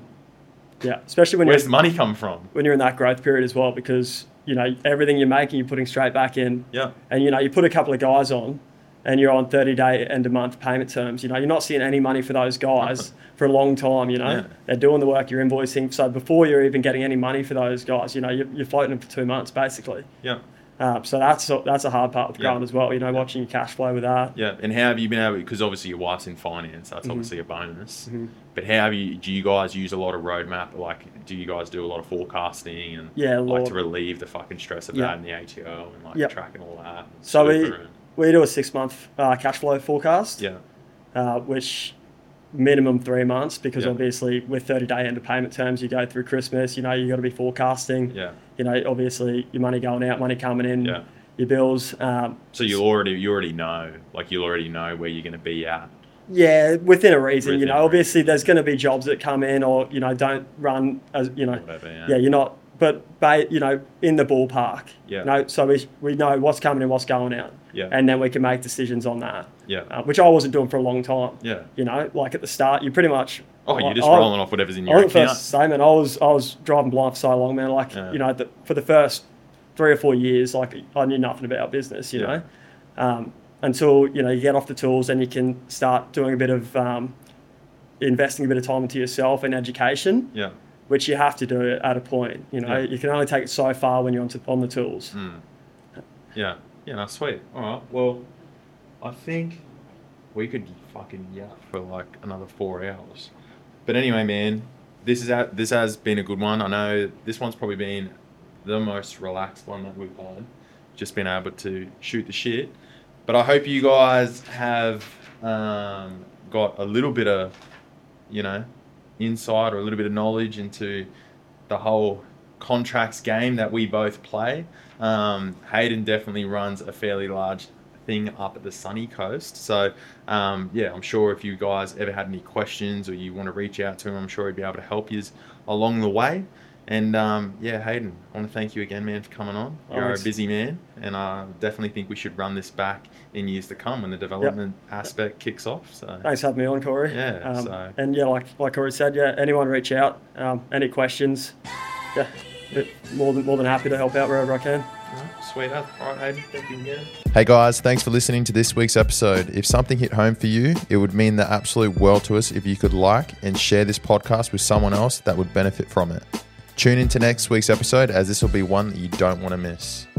yeah. Especially when Where's you're the money come from? when you're in that growth period as well, because you know everything you're making, you're putting straight back in. Yeah. And you know, you put a couple of guys on, and you're on thirty day end of month payment terms. You know, you're not seeing any money for those guys for a long time. You know, Yeah. they're doing the work, you're invoicing. So before you're even getting any money for those guys, you know, you're, you're floating them for two months basically. Yeah. Um, so that's that's a hard part of Yeah. growing as well. You know, watching your cash flow with that. Yeah, and how have you been able? Because obviously your wife's in finance, that's Mhm. obviously a bonus. Mhm. But how have you? Do you guys use a lot of roadmap? Like, do you guys do a lot of forecasting and Yeah, a like lot. to relieve the fucking stress of Yeah. that in the A T O and like Yep. tracking all that? and So we super and- we do a six month uh, cash flow forecast. yeah, uh, which minimum three months because Yeah. obviously with thirty day end of payment terms, you go through Christmas, you know, you got to be forecasting, yeah. you know, obviously your money going out, money coming in, Yeah. your bills. Um, So you already you already know, like you'll already know where you're going to be at. yeah, within a reason, you Within know, a obviously there's going to be jobs that come in or, you know, don't run as, you know, Whatever. Yeah. yeah, you're not, but, ba- you know, in the ballpark, Yeah. you know, so we, we know what's coming in, what's going out. Yeah. And then we can make decisions on that, Yeah. uh, which I wasn't doing for a long time. Yeah. You know, like at the start, you pretty much. Oh, you're just I- rolling off whatever's in I your was the account. first to say, man, I was I was driving blind for so long, man. Like, Yeah. you know, the, for the first three or four years, like I knew nothing about business, you Yeah. know, um, until you know you get off the tools and you can start doing a bit of um, investing a bit of time into yourself and education, Yeah. which you have to do at a point. You know, Yeah. you can only take it so far when you're on, to, on the tools. Mm. Yeah. Yeah. No, sweet. All right. Well, I think we could fucking yap for like another four hours. But anyway, man, this is a, this has been a good one. I know this one's probably been the most relaxed one that we've had. Just been able to shoot the shit. But I hope you guys have um, got a little bit of, you know, insight or a little bit of knowledge into the whole contracts game that we both play. Um, Hayden definitely runs a fairly large thing up at the sunny coast. So, um, yeah, I'm sure if you guys ever had any questions or you want to reach out to him, I'm sure he'd be able to help you along the way. And, um, yeah, Hayden, I want to thank you again, man, for coming on. You're Thanks. a busy man, and I definitely think we should run this back in years to come when the development aspect kicks off. So, Thanks for having me on, Corey. Yeah, Um, so- And yeah, like like Corey said, yeah, anyone reach out, um, any questions, yeah, more than more than happy to help out wherever I can. sweet as. All right, Hayden, thank you again. Hey guys, thanks for listening to this week's episode. If something hit home for you, it would mean the absolute world to us if you could like and share this podcast with someone else that would benefit from it. Tune in to next week's episode, as this will be one that you don't want to miss.